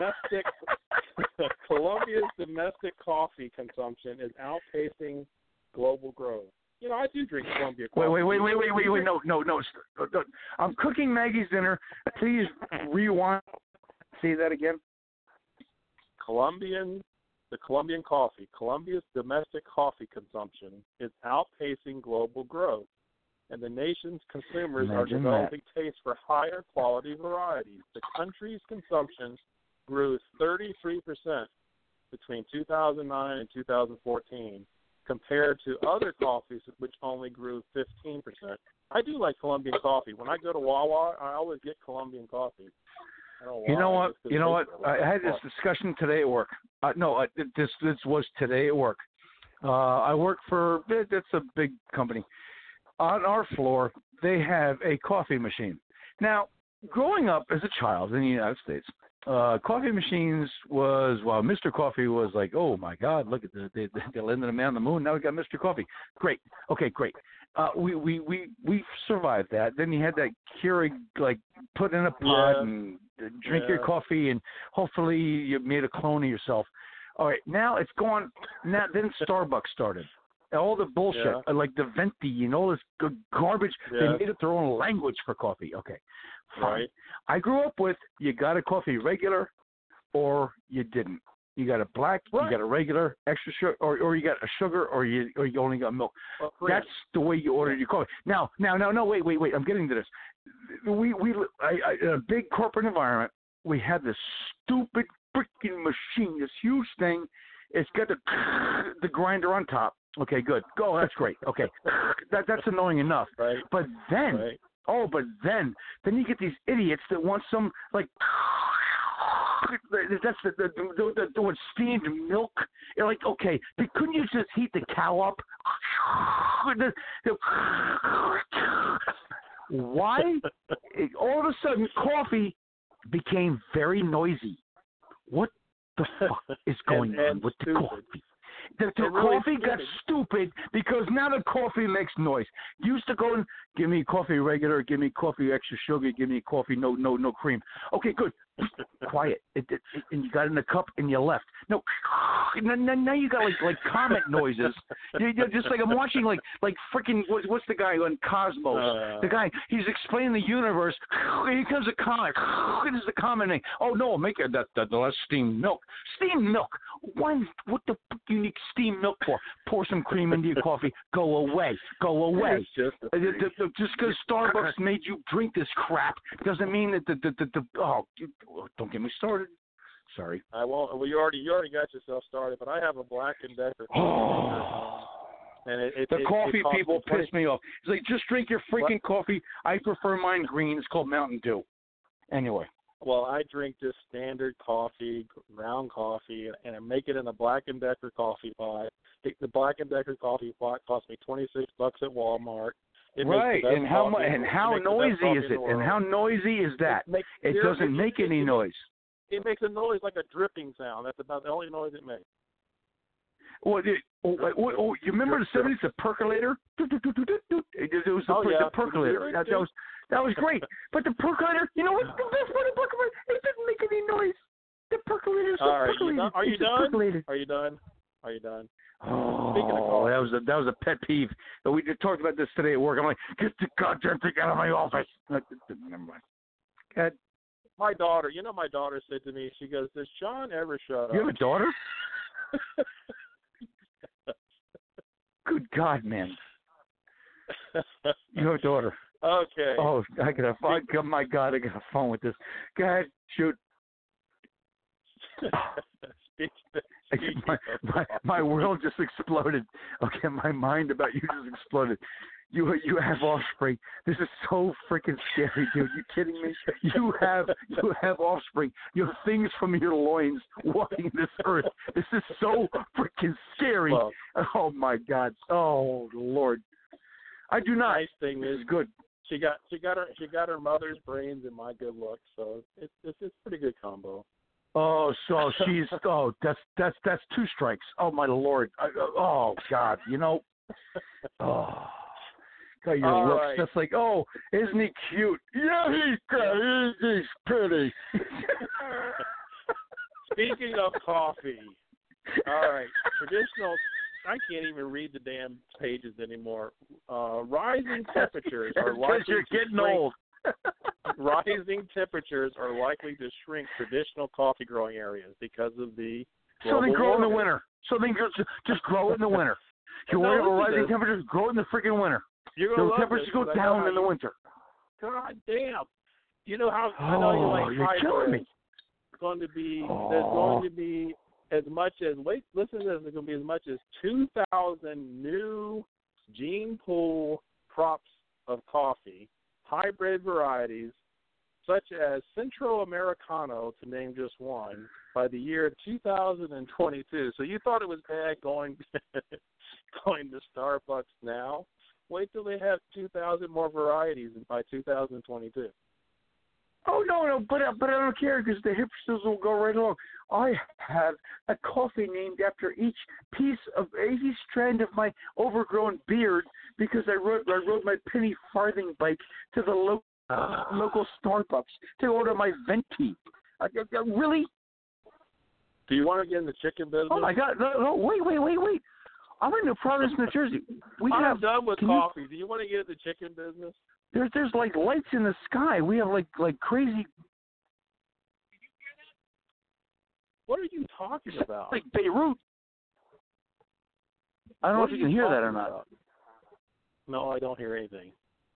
C: Colombia's domestic coffee consumption is outpacing global growth. You know, I do drink Columbia coffee.
B: Wait, no. I'm cooking Maggie's dinner. Please rewind. Say that again.
C: The Colombian coffee. Colombia's domestic coffee consumption is outpacing global growth, and the nation's consumers are developing taste for higher quality varieties. The country's consumption grew 33% between 2009 and 2014, compared to other coffees which only grew 15%. I do like Colombian coffee. When I go to Wawa, I always get Colombian coffee.
B: You know what? I had this discussion today at work. This was today at work. I work for, it's a big company. On our floor, they have a coffee machine. Now, growing up as a child in the United States, coffee machines was, Mr. Coffee was like, oh my God, look at this. They landed a man on the moon. Now we got Mr. Coffee. Great. Okay, great. We survived that. Then you had that Keurig, like, put in a pot and drink your coffee, and hopefully you made a clone of yourself. All right, now it's gone. Now then Starbucks started. All the bullshit, like the Venti and all this garbage. They made up their own language for coffee. Okay, fine.
C: Right.
B: I grew up with, you got a coffee regular or you didn't. You got a black, you got a regular, extra sugar, or you got a sugar, or you only got milk. That's the way you ordered your coffee. Now, wait. I'm getting to this. We in a big corporate environment, we had this stupid freaking machine, this huge thing. It's got the grinder on top. Okay, good. Go. That's great. Okay, that's annoying enough.
C: Right.
B: But then, then you get these idiots that want some like. That's the steamed milk. You're like, okay, couldn't you just heat the cow up? Why? All of a sudden, coffee became very noisy. What the fuck is going on with the coffee? The coffee got stupid because now the coffee makes noise. Used to go and give me coffee regular, give me coffee extra sugar, give me coffee no cream. Okay, good. Quiet. And you got it in a cup and you left. No. Now you got like comet noises. You're just like I'm watching like freaking what's the guy on Cosmos? The guy, he's explaining the universe. Here comes a comet. What is the comet name? Oh no, make it that's steamed milk. Steamed milk. What the fuck do you need steamed milk for? Pour some cream into your coffee. Go away. Just because Starbucks made you drink this crap doesn't mean that don't get me started. Sorry.
C: I won't. Well, you already got yourself started, but I have a Black & Decker. And
B: the coffee people piss me off. It's like, just drink your freaking coffee. I prefer mine green. It's called Mountain Dew. Anyway.
C: Well, I drink just standard coffee, ground coffee, and I make it in a Black & Decker coffee pot. The Black & Decker coffee pot cost me $26 at Walmart.
B: Right, and how noisy is it? And how noisy is that? It doesn't make any noise.
C: It makes a noise like a dripping sound. That's about the only noise it makes.
B: Well, you remember the 70s, the percolator? It was the percolator. That was great. But the percolator, you know what's the best part of the percolator? It doesn't make any noise. The percolator's percolated.
C: Are you done? Are you done?
B: Oh, that was a pet peeve. We just talked about this today at work. I'm like, get the goddamn thing out of my office. Never mind. Go ahead.
C: My daughter said to me, she goes, does John ever shut up?
B: You have a daughter? Good God, man. You have a daughter.
C: Okay.
B: Oh, my God, I got a phone with this. Go ahead, shoot. My world just exploded. Okay, my mind about you just exploded. You have offspring. This is so freaking scary, dude. You kidding me? You have offspring. You have things from your loins walking this earth. This is so freaking scary. Well, oh my God. Oh Lord. I do not.
C: Nice thing is
B: good.
C: She got her mother's brains and my good looks, so it's a pretty good combo.
B: Oh, so she's that's two strikes. Oh my Lord. Oh God. You know. Oh. Got your
C: all
B: looks.
C: Right.
B: That's like, oh, isn't he cute? Yeah, he's pretty.
C: Speaking of coffee, all right, can't even read the damn pages anymore. Rising temperatures are
B: because
C: likely
B: you're
C: to
B: getting
C: shrink.
B: old.
C: Rising temperatures are likely to shrink traditional coffee growing areas because of the
B: So they grow in the
C: warming.
B: winter. So they just grow in the winter. You
C: No,
B: worry about
C: listen to
B: rising
C: this.
B: temperatures, grow in the freaking winter.
C: You're
B: The
C: gonna love
B: temperatures
C: this,
B: go
C: 'cause I know
B: down
C: how
B: in the
C: you-
B: winter.
C: God damn! You know how I know you
B: Oh,
C: like
B: you're killing me.
C: It's going to be there's
B: Oh.
C: going to be as much as listen to this. There's going to be as much as 2,000 new gene pool crops of coffee, hybrid varieties such as Centro Americano, to name just one, by the year 2022. So you thought it was bad going going to Starbucks now? Wait till they have 2,000 more varieties by 2022.
B: Oh no, but I don't care because the hipsters will go right along. I have a coffee named after each strand of my overgrown beard because I rode my penny farthing bike to the local Starbucks to order my venti. Really?
C: Do you want to get in the chicken business?
B: Oh my God! No, wait! I'm in New Providence, New Jersey.
C: I'm done with coffee. Do you want to get in the chicken business?
B: There's like lights in the sky. We have like crazy.
C: What are you talking about?
B: Like Beirut. I don't know if you can hear that or not.
C: About? No, I don't hear anything.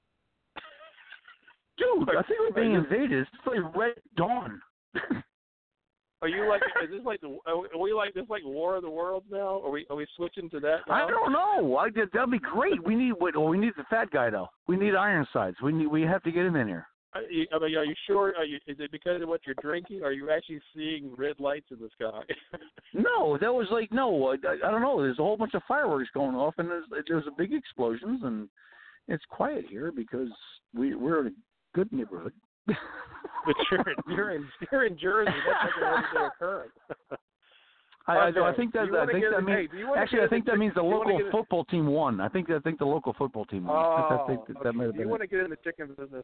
B: Dude, I think we're being invaded. It's like Red Dawn.
C: Are you like? Is this like the? Are we like this like War of the Worlds now? Are we switching to that now?
B: I don't know. That'd be great. We need the fat guy though. We need Ironsides. We have to get him in here.
C: I mean, are you sure? Is it because of what you're drinking? Are you actually seeing red lights in the sky?
B: No, that was like no. I don't know. There's a whole bunch of fireworks going off, and there's a big explosions, and it's quiet here because we're in a good neighborhood.
C: But you're in Jersey. That's like an everyday occurrence.
B: I think that means actually I think that means the local football team won. I think the local football team won. I think that might have been.
C: You want to get in the chicken business?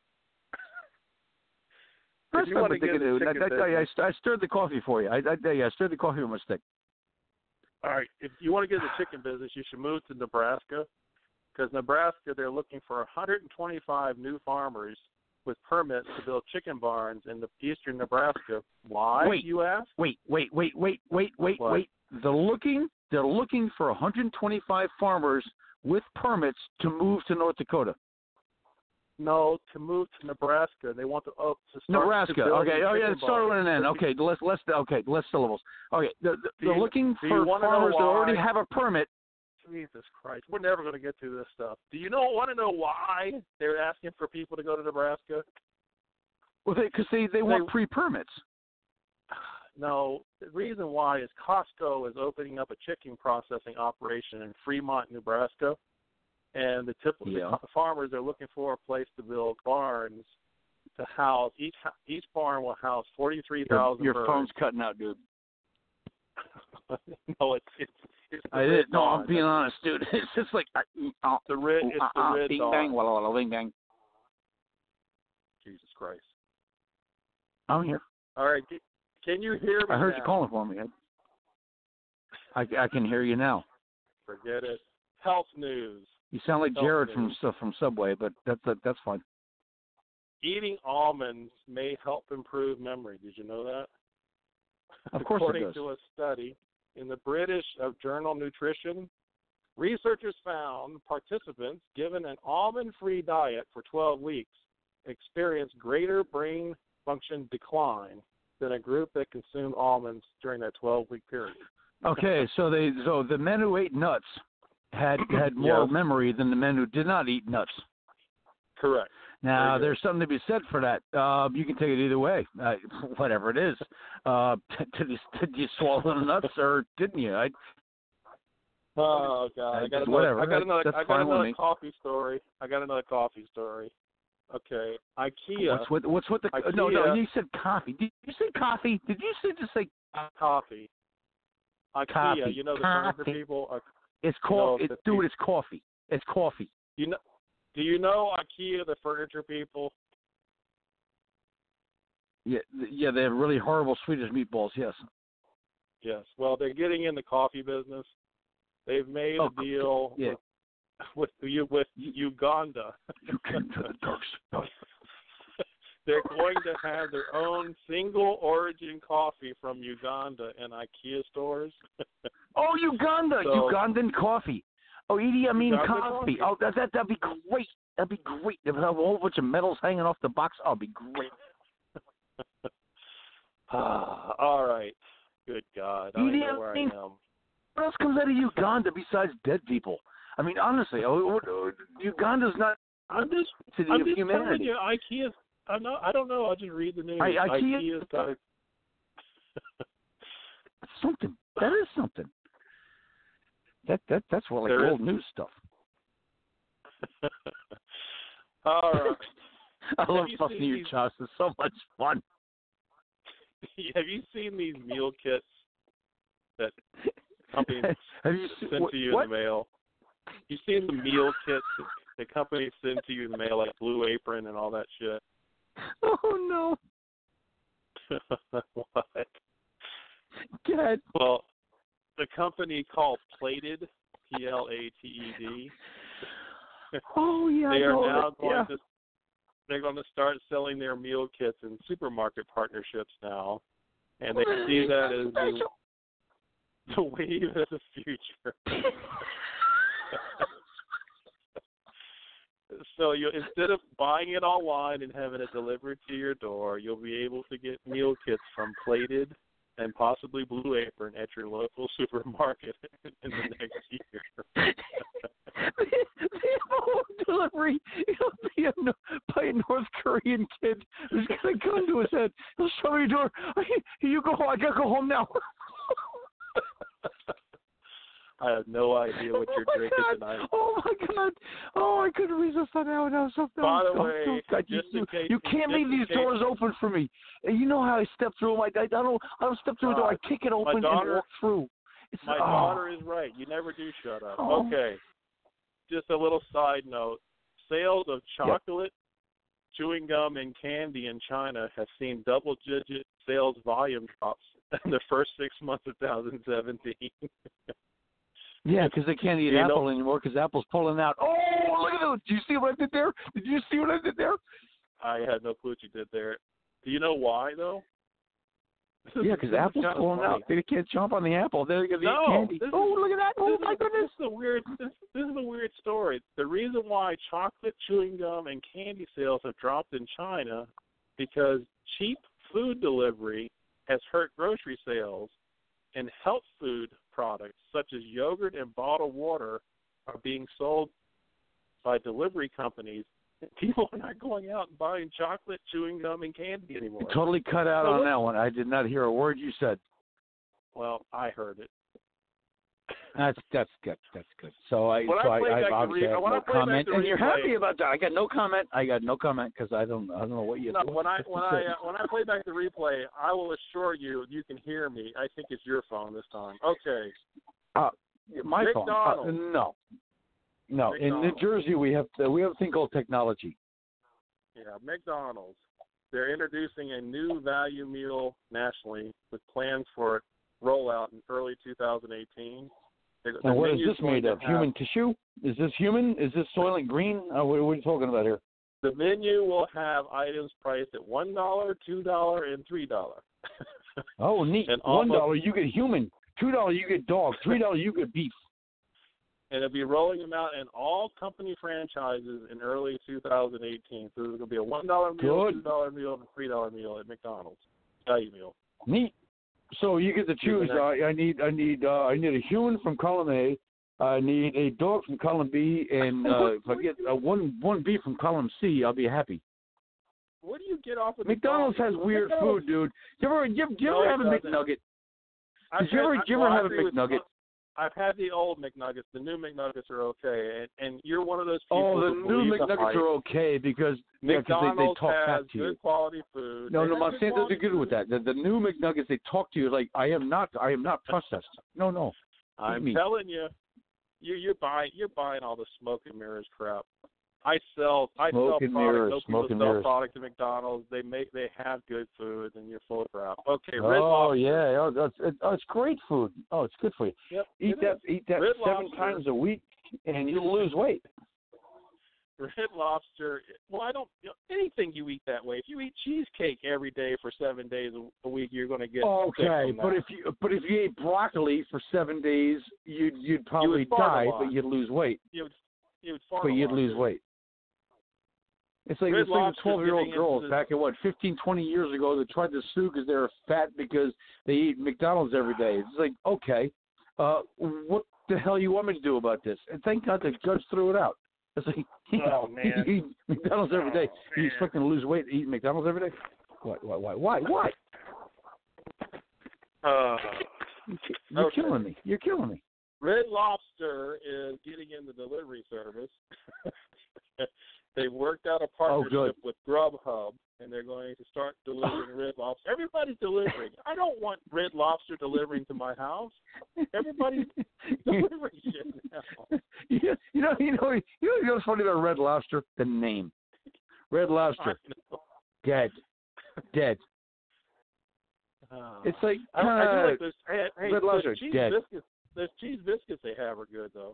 B: I stirred the coffee for you. I stirred the coffee with my stick.
C: All right. If you want to get in the chicken business, you should move to Nebraska, because Nebraska, they're looking for 125 new farmers with permits to build chicken barns in the eastern Nebraska. Why, you ask?
B: Wait. They're looking for 125 farmers with permits to move to North Dakota.
C: No, to move to Nebraska. They want to start
B: Nebraska. Okay. Oh yeah, start with an N. Okay, less syllables. Okay, they're looking for farmers that already have a permit.
C: Jesus Christ, we're never going to get through this stuff. Do you want to know why they're asking for people to go to Nebraska?
B: Well, because they want pre-permits.
C: No, the reason why is Costco is opening up a chicken processing operation in Fremont, Nebraska, and the farmers are looking for a place to build barns to house. Each barn will house 43,000
B: Your
C: birds.
B: phone's cutting out, dude.
C: No, it's
B: I'm being honest, dude. It's just like
C: the red
B: bing
C: dawn.
B: bang, walla walla, bing bang.
C: Jesus Christ!
B: I'm here.
C: All right, can you hear me?
B: I heard
C: now?
B: you calling for me. I can hear you now.
C: Forget it. Health news.
B: You sound like Jared from Subway, but that's fine.
C: Eating almonds may help improve memory. Did you know that?
B: Of course
C: According
B: it does.
C: to a study in the British Journal Nutrition, researchers found participants given an almond-free diet for 12 weeks experienced greater brain function decline than a group that consumed almonds during that 12-week period.
B: Okay, so the men who ate nuts had more memory than the men who did not eat nuts.
C: Correct.
B: Now, there's something to be said for that. You can take it either way, whatever it is. Did you swallow the nuts or didn't you?
C: Oh God! I got another coffee story. Okay, IKEA.
B: What's with the?
C: IKEA,
B: No, you said coffee. Did you say coffee? Did you just say
C: coffee? IKEA.
B: Coffee.
C: You know the
B: Coffee.
C: furniture people.
B: It's coffee, dude. It's coffee. It's coffee.
C: Do you know IKEA, the furniture people?
B: Yeah, they have really horrible Swedish meatballs. Yes.
C: Yes. Well, they're getting in the coffee business, They've made a deal with Uganda. They're going to have their own single origin coffee from Uganda in IKEA stores.
B: Oh, Uganda! Ugandan coffee. Oh, Idi Amin coffee. Oh, that'd be great. That'd be great. If they have a whole bunch of medals hanging off the box, it'd be great.
C: All right. Good God. I don't know where I am.
B: What else comes out of Uganda besides dead people? I mean, honestly, Uganda's not
C: I'm just telling you, IKEA's. I don't know. I'll just read the news. IKEA's got
B: something. That is something. That's what like old news stuff.
C: All right.
B: I love talking to you, Josh. It's so much fun.
C: Have you seen these meal kits that companies send to you in the mail? You've seen the meal kits that companies send to you in the mail, like Blue Apron and all that shit?
B: Oh, no.
C: What?
B: God.
C: Well, the company called Plated, Plated.
B: Oh, yeah.
C: They're going to start selling their meal kits in supermarket partnerships now, and they see that as the wave of the future. So instead of buying it online and having it delivered to your door, you'll be able to get meal kits from Plated and possibly Blue Apron at your local supermarket in the next year.
B: The home delivery, it'll be by a North Korean kid who's going to come to his head. He'll show me your door. You go home. I got to go home now.
C: I have no idea what you're drinking tonight.
B: Oh, my God. Oh, I couldn't resist that now.
C: By the way,
B: you can't leave these doors open for me. You know how I step through them. I don't step through a door. I kick it open and walk through.
C: My daughter is right. You never do shut up. Oh. Okay. Just a little side note. Sales of chocolate, chewing gum, and candy in China have seen double-digit sales volume drops in the first 6 months of 2017.
B: Yeah, because they can't eat Apple anymore because Apple's pulling out. Oh, look at that. Did you see what I did there? Did you see what I did there?
C: I had no clue what you did there. Do you know why, though?
B: Yeah, because Apple's pulling out. They can't jump on the apple. They're going to eat candy. Look at that. Oh, my goodness.
C: This is a weird story. The reason why chocolate, chewing gum, and candy sales have dropped in China because cheap food delivery has hurt grocery sales, and health food products such as yogurt and bottled water are being sold by delivery companies. People are not going out and buying chocolate, chewing gum, and candy anymore.
B: You totally cut out on that one. I did not hear a word you said.
C: Well, I heard it.
B: That's good. So I obviously have no comment, and you're happy about that. I got no comment because I don't know what you.
C: No, when I play back the replay, I will assure you can hear me. I think it's your phone this time. Okay.
B: My
C: McDonald's.
B: Phone? No. McDonald's. In New Jersey we have a thing called technology.
C: Yeah, McDonald's. They're introducing a new value meal nationally with plans for rollout in early 2018.
B: And what is this made of? Human tissue? Is this human? Is this Soylent Green? What are you talking about here?
C: The menu will have items priced at $1, $2, and $3.
B: Oh, neat. And $1 you get human. $2 you get dog. $3 you get beef.
C: And it'll be rolling them out in all company franchises in early 2018. So there's going to be a $1 meal, $2 meal, and a $3 meal at McDonald's. Value meal.
B: Neat. So you get to choose. I need a human from column A. I need a dog from column B, and if I get one beef from column C, I'll be happy.
C: What do you get off of
B: McDonald's? Has weird food, dude. You ever have a McNugget? Did you ever have a McNugget?
C: I've had the old McNuggets. The new McNuggets are okay, and you're one of those people.
B: Oh, the new McNuggets are okay because
C: McDonald's
B: they talk back to you.
C: Good quality food.
B: No, Monsanto's are good with that. The new McNuggets, they talk to you like I am not processed. No.
C: I'm telling you, you're buying all the smoke and mirrors crap. I sell
B: Smoke
C: products.
B: and
C: People
B: mirrors.
C: sell products at McDonald's. They have good food, and you're full of crap. Okay, Red
B: Oh
C: Lobster.
B: yeah, it's great food. Oh, it's good for you.
C: Yep,
B: Eat that
C: Red
B: 7
C: Lobster.
B: times a week, and you'll lose weight.
C: Red Lobster. Well, I don't. Anything you eat that way. If you eat cheesecake every day for 7 days a week, you're going to get sick
B: okay.
C: from that.
B: But if you ate broccoli for 7 days, you'd probably die, but you'd lose weight.
C: You would fart
B: But
C: a
B: you'd
C: lot,
B: lose
C: dude.
B: weight. It's like
C: Red
B: the
C: Lobster's
B: 12-year-old
C: getting
B: girls
C: into
B: back at 15, 20 years ago that tried to sue because they were fat because they eat McDonald's every day. It's like, okay, what the hell you want me to do about this? And thank God the judge threw it out. It's like,
C: Oh, man.
B: you eat McDonald's every day.
C: Oh,
B: You expecting to lose weight eating McDonald's every day? Why? You're killing me. You're killing me.
C: Red Lobster is getting in the delivery service. They've worked out a partnership with Grubhub, and they're going to start delivering Red Lobster. Everybody's delivering. I don't want Red Lobster delivering to my house. Everybody's delivering shit now.
B: You know what's funny about Red Lobster? The name. Red Lobster. Dead. It's like
C: I do like this.
B: Red Lobster. Dead.
C: Those cheese biscuits they have are good though.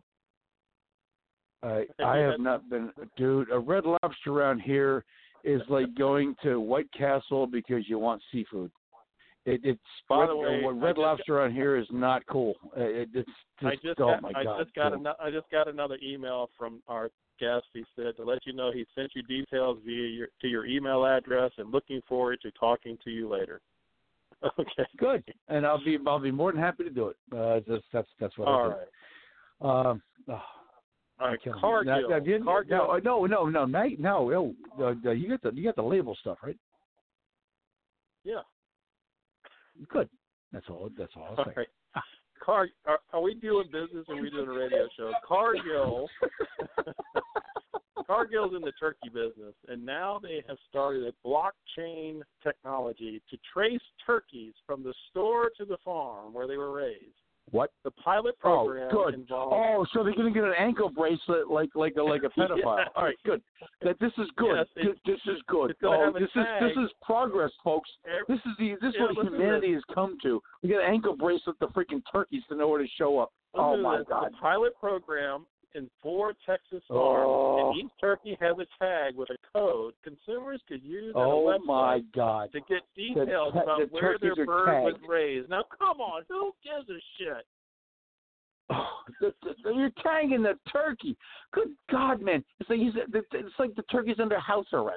B: I have not been, dude. A Red Lobster around here is like going to White Castle because you want seafood. It's
C: by the way,
B: Red Lobster around here is not cool. It's just,
C: I just got another email from our guest. He said to let you know he sent you details to your email address and looking forward to talking to you later. Okay.
B: Good, and I'll be more than happy to do it. That's what
C: All
B: I
C: right.
B: do.
C: All right, Cargill.
B: No. You got the label stuff, right?
C: Yeah.
B: Good. That's all I'll say.
C: Right. Are we doing business or are we doing a radio show? Cargill's in the turkey business, and now they have started a blockchain technology to trace turkeys from the store to the farm where they were raised.
B: What?
C: The pilot program involves...
B: Oh, so they're going to get an ankle bracelet like a pedophile.
C: Yes.
B: All right, good. This is good.
C: Yes,
B: this is good. This is progress, folks. This is what humanity has come to. We got an ankle bracelet to freaking turkeys to know where to show up. Oh my God!
C: The pilot program in 4 Texas farms, and each turkey has a tag with a code consumers could use on a website
B: my God.
C: to get details about where their bird was raised. Now, come on, who gives a shit?
B: Oh, you're tagging the turkey. Good God, man! It's like the turkey's under house arrest.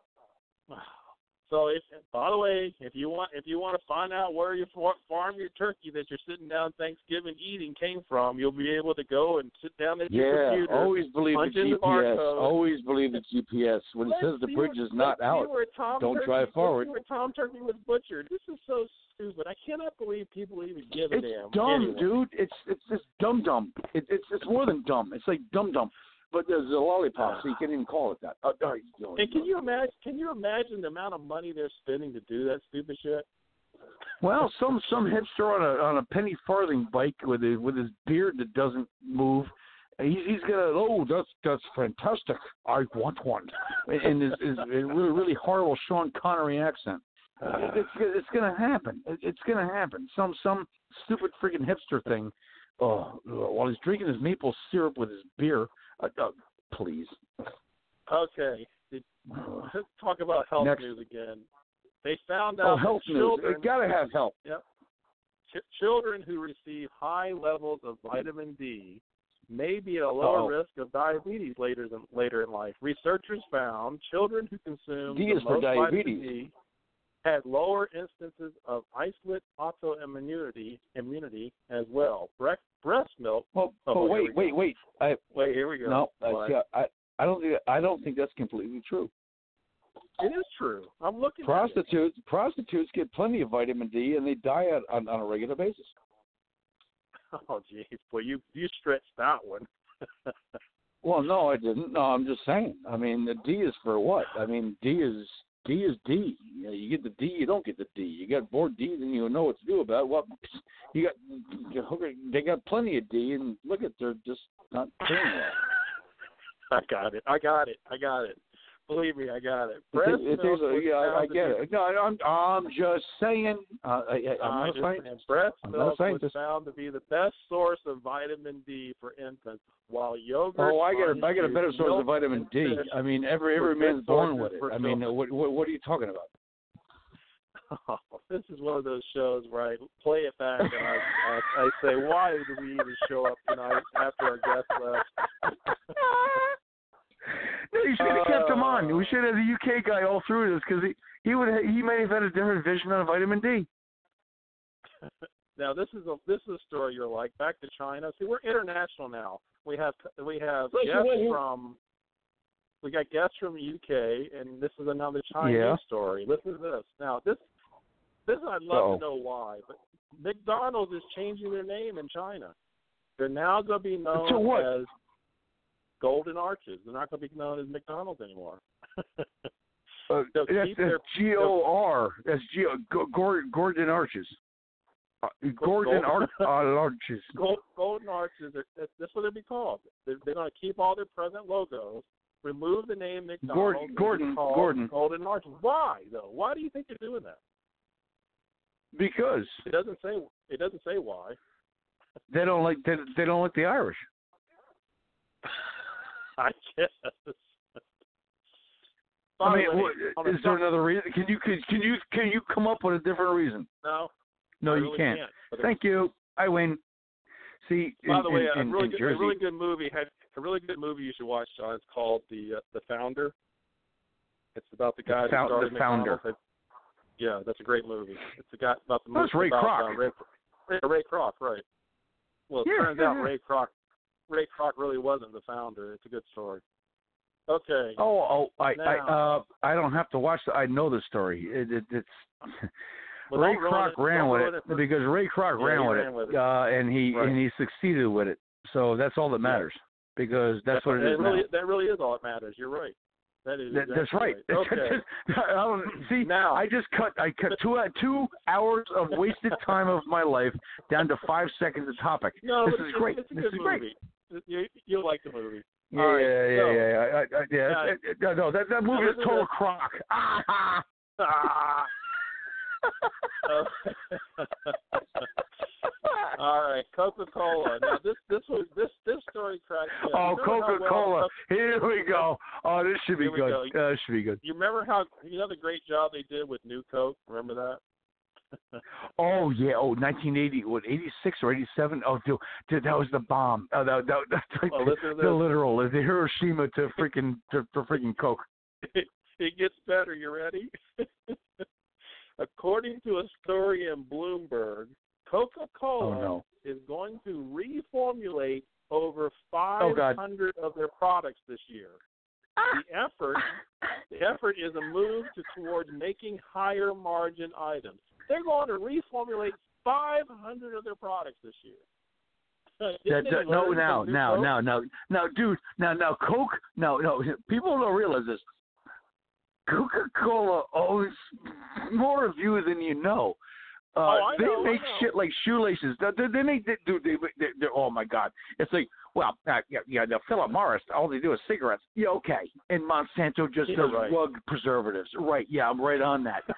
C: So, by the way, if you want to find out where you farm your turkey that you're sitting down Thanksgiving eating came from, you'll be able to go and sit down at your computer.
B: Always believe the GPS. Always believe the GPS. When it says the bridge is not out, don't drive forward.
C: Let's see where Tom Turkey was butchered. This is so stupid. I cannot believe people even give a damn.
B: It's dumb,
C: anyway.
B: dude. It's just dumb. It's more than dumb. It's like dumb. But there's a lollipop, so you can't even call it that.
C: And can you imagine the amount of money they're spending to do that stupid shit?
B: Well, some hipster on a penny farthing bike with his beard that doesn't move, he's gonna that's fantastic. I want one, in his really horrible Sean Connery accent. It's gonna happen. It's gonna happen. Some stupid freaking hipster thing. While he's drinking his maple syrup with his beer. Please.
C: Okay. Let's talk about health news again. They found out
B: health news. You gotta have help.
C: Yep. Children who receive high levels of vitamin D may be at a lower risk of diabetes later in life. Researchers found children who consume
B: D is for diabetes.
C: Vitamin D had lower instances of isolate autoimmunity as well. Breast milk.
B: Well, wait.
C: Wait, here we go.
B: No, I don't think that's completely true.
C: It is true. I'm looking.
B: Prostitutes get plenty of vitamin D, and they die on a regular basis.
C: Oh, geez, boy, you stretched that one.
B: Well, no, I didn't. No, I'm just saying. I mean, the D is for what? I mean, D is D. You get the D, you don't get the D. You got more D than you know what to do about. Well, they got plenty of D, and look at they're just not doing that.
C: I got it. Believe me, I got it. Breast milk
B: I get it. No, I'm just saying. I'm not saying.
C: Breast milk was found to be the best source of vitamin D for infants, while yogurt.
B: Oh, I get a better source of vitamin D. I mean, every man's born with it. I mean, what are you talking about?
C: Oh, this is one of those shows where I play it back and I say, why did we even show up tonight after our guest left?
B: No, you should have kept him on. We should have the UK guy all through this because he may have had a different vision on vitamin D.
C: Now this is a story you're like. Back to China. See, we're international now. We got guests from the UK, and this is another Chinese story. Listen to this. Now this I'd love to know why, but McDonald's is changing their name in China. They're now going to be known as Golden Arches. They're not going to be known as McDonald's anymore.
B: That's GOR. That's Gordon Arches. Gordon Arches.
C: Golden Arches. That's what they'll be called. They're going to keep all their present logos, remove the name McDonald's,
B: Gordon.
C: Golden Arches. Why though? Why do you think they're doing that?
B: Because
C: it doesn't say why.
B: They don't like the Irish.
C: I guess.
B: I mean, is there another reason? Can you come up with a different reason?
C: No,
B: you can't. Thank you. I win. See,
C: by the way, a really
B: Jersey.
C: good movie. A really good movie you should watch, John. It's called The Founder. It's about the guy who started
B: The Founder.
C: McDonald's. Yeah, that's a great movie. It's about the movie.
B: That's Ray Kroc.
C: Ray Kroc, right? Well, it turns out Ray Kroc really wasn't the founder. It's a good story. Okay.
B: I don't have to watch. I know the story. It's Ray Kroc ran with it because Ray Kroc ran with it, and he succeeded with it. So that's all that matters because that's what it is.
C: That really is all that matters. You're right.
B: That's right.
C: Okay.
B: See, now I cut 2 hours of wasted time of my life down to 5 seconds a topic.
C: No,
B: this is great.
C: It's a good movie. You'll like the movie.
B: Yeah. No, that movie is total crock.
C: All right, Coca-Cola. Now this story cracks me up.
B: Oh, Coca-Cola. Here we go. Oh, this should be good. This should be good.
C: You remember the great job they did with New Coke? Remember that?
B: Oh yeah. Oh, 1980. What? 86 or 87? Oh, dude, that was the bomb. That's like the literal, the Hiroshima to freaking Coke.
C: It gets better. You ready? According to a story in Bloomberg, Coca-Cola is going to reformulate over 500 of their products this year. The effort is a move towards making higher margin items. They're going to reformulate 500 of their products this year. Now,
B: Coke. No. People don't realize this. Coca-Cola owns more of you than you know. They make shit like shoelaces. They make, oh my God. It's like, well, the Philip Morris, all they do is cigarettes. Yeah, okay. And Monsanto just does rug preservatives. Right, yeah, I'm right on that.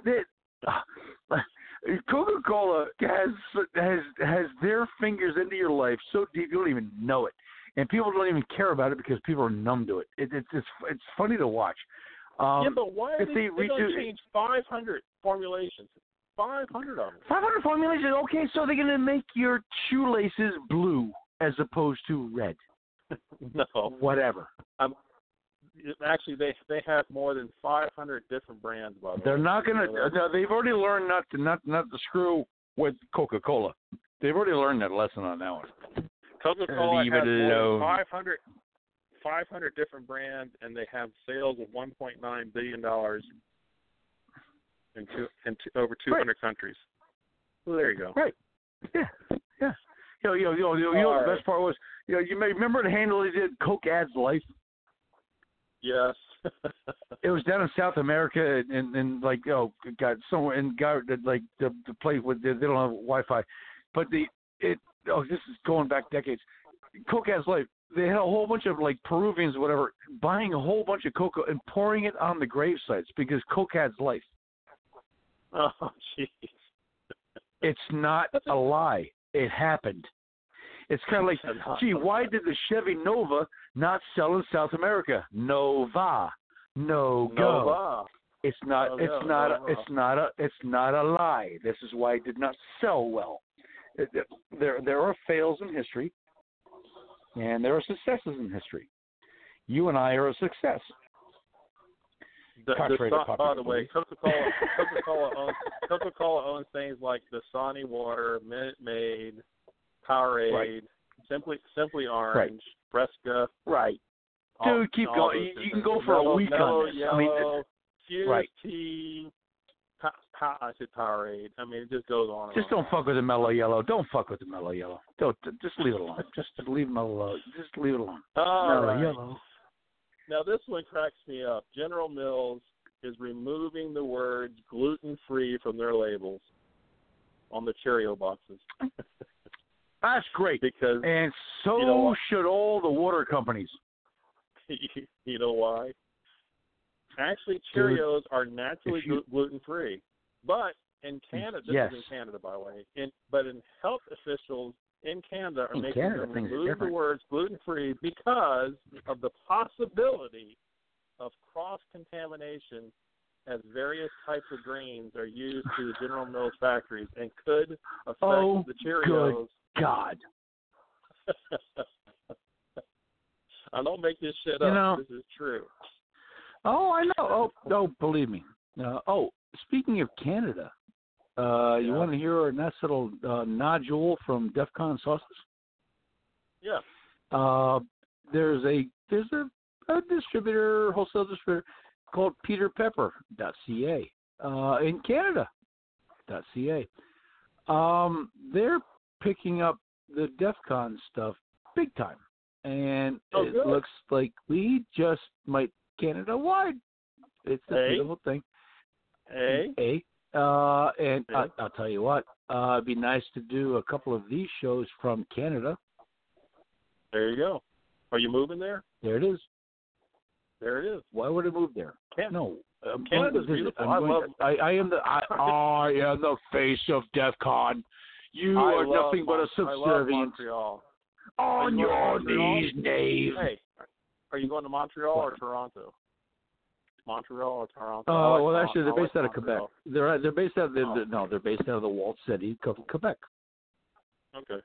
B: Coca-Cola has their fingers into your life so deep you don't even know it. And people don't even care about it because people are numb to it. It's funny to watch.
C: But why are they going to change 500 formulations? 500 of them.
B: 500 formulations. Okay, so they're going to make your shoelaces blue as opposed to red.
C: No.
B: Whatever.
C: Actually, they have more than 500 different brands. By the way,
B: they're not going to. They've already learned not to screw with Coca-Cola. They've already learned that lesson on that one.
C: Coca-Cola has more than 500 different brands, and they have sales of $1.9 billion in over 200 countries. Well, there you go.
B: Right. Yeah. The best part was, you may remember the handle they did, Coke Adds Life?
C: Yes.
B: It was down in South America, and like, somewhere in like the place where they don't have Wi-Fi, but this is going back decades. Coke Adds Life. they had a whole bunch of like Peruvians, or whatever, buying a whole bunch of cocoa and pouring it on the grave sites because Coke adds life.
C: Oh, jeez.
B: It's not a lie. It happened. It's kind of like, gee, why did the Chevy Nova not sell in South America? Nova, no go.
C: Nova.
B: It's not. It's not a lie. This is why it did not sell well. There are fails in history, and there are successes in history. You and I are a success.
C: By the way, Coca-Cola owns things like Dasani water, Minute Maid, Powerade,
B: right.
C: Simply Orange, Fresca.
B: Right. Dude, keep going. You can go for a week on this.
C: Yellow, Fuse
B: right.
C: Tea. I said Powerade. I mean, it just goes on.
B: Just don't fuck with the Mellow Yellow. Don't fuck with the Mellow Yellow. Don't. Just leave it alone. Just leave Mellow. Just leave it alone. Mellow Yellow.
C: Now this one cracks me up. General Mills is removing the words gluten-free from their labels on the Cheerio boxes.
B: That's great. And so should all the water companies.
C: You know why? Actually, Cheerios are naturally gluten-free. But in Canada, this is in Canada, by the way, but in health officials in Canada are making them remove the words gluten-free because of the possibility of cross-contamination as various types of grains are used through the General Mills factories and could affect the Cheerios.
B: Good God.
C: I don't make this shit up. This is true.
B: Oh, I know. Oh, believe me. Speaking of Canada, you want to hear a nice little nodule from DEF CON Sauces?
C: Yeah.
B: There's a distributor, wholesale distributor called PeterPepper.ca in Canada.ca. They're picking up the DEF CON stuff big time, and it looks like we just might Canada-wide. It's a beautiful thing. And I'll tell you what, it'd be nice to do a couple of these shows from Canada.
C: There you go. Are you moving there?
B: There it is.
C: There it is.
B: Why would I move there? No.
C: Canada's beautiful.
B: I am the face of DEF CON. You are nothing but a subservient.
C: Montreal.
B: On your knees, knave.
C: Hey, are you going to Montreal or Toronto? Montreal or Toronto?
B: Oh, well, actually, they're based out of Quebec. They're based out of they're based out of the walled city, Quebec.
C: Okay.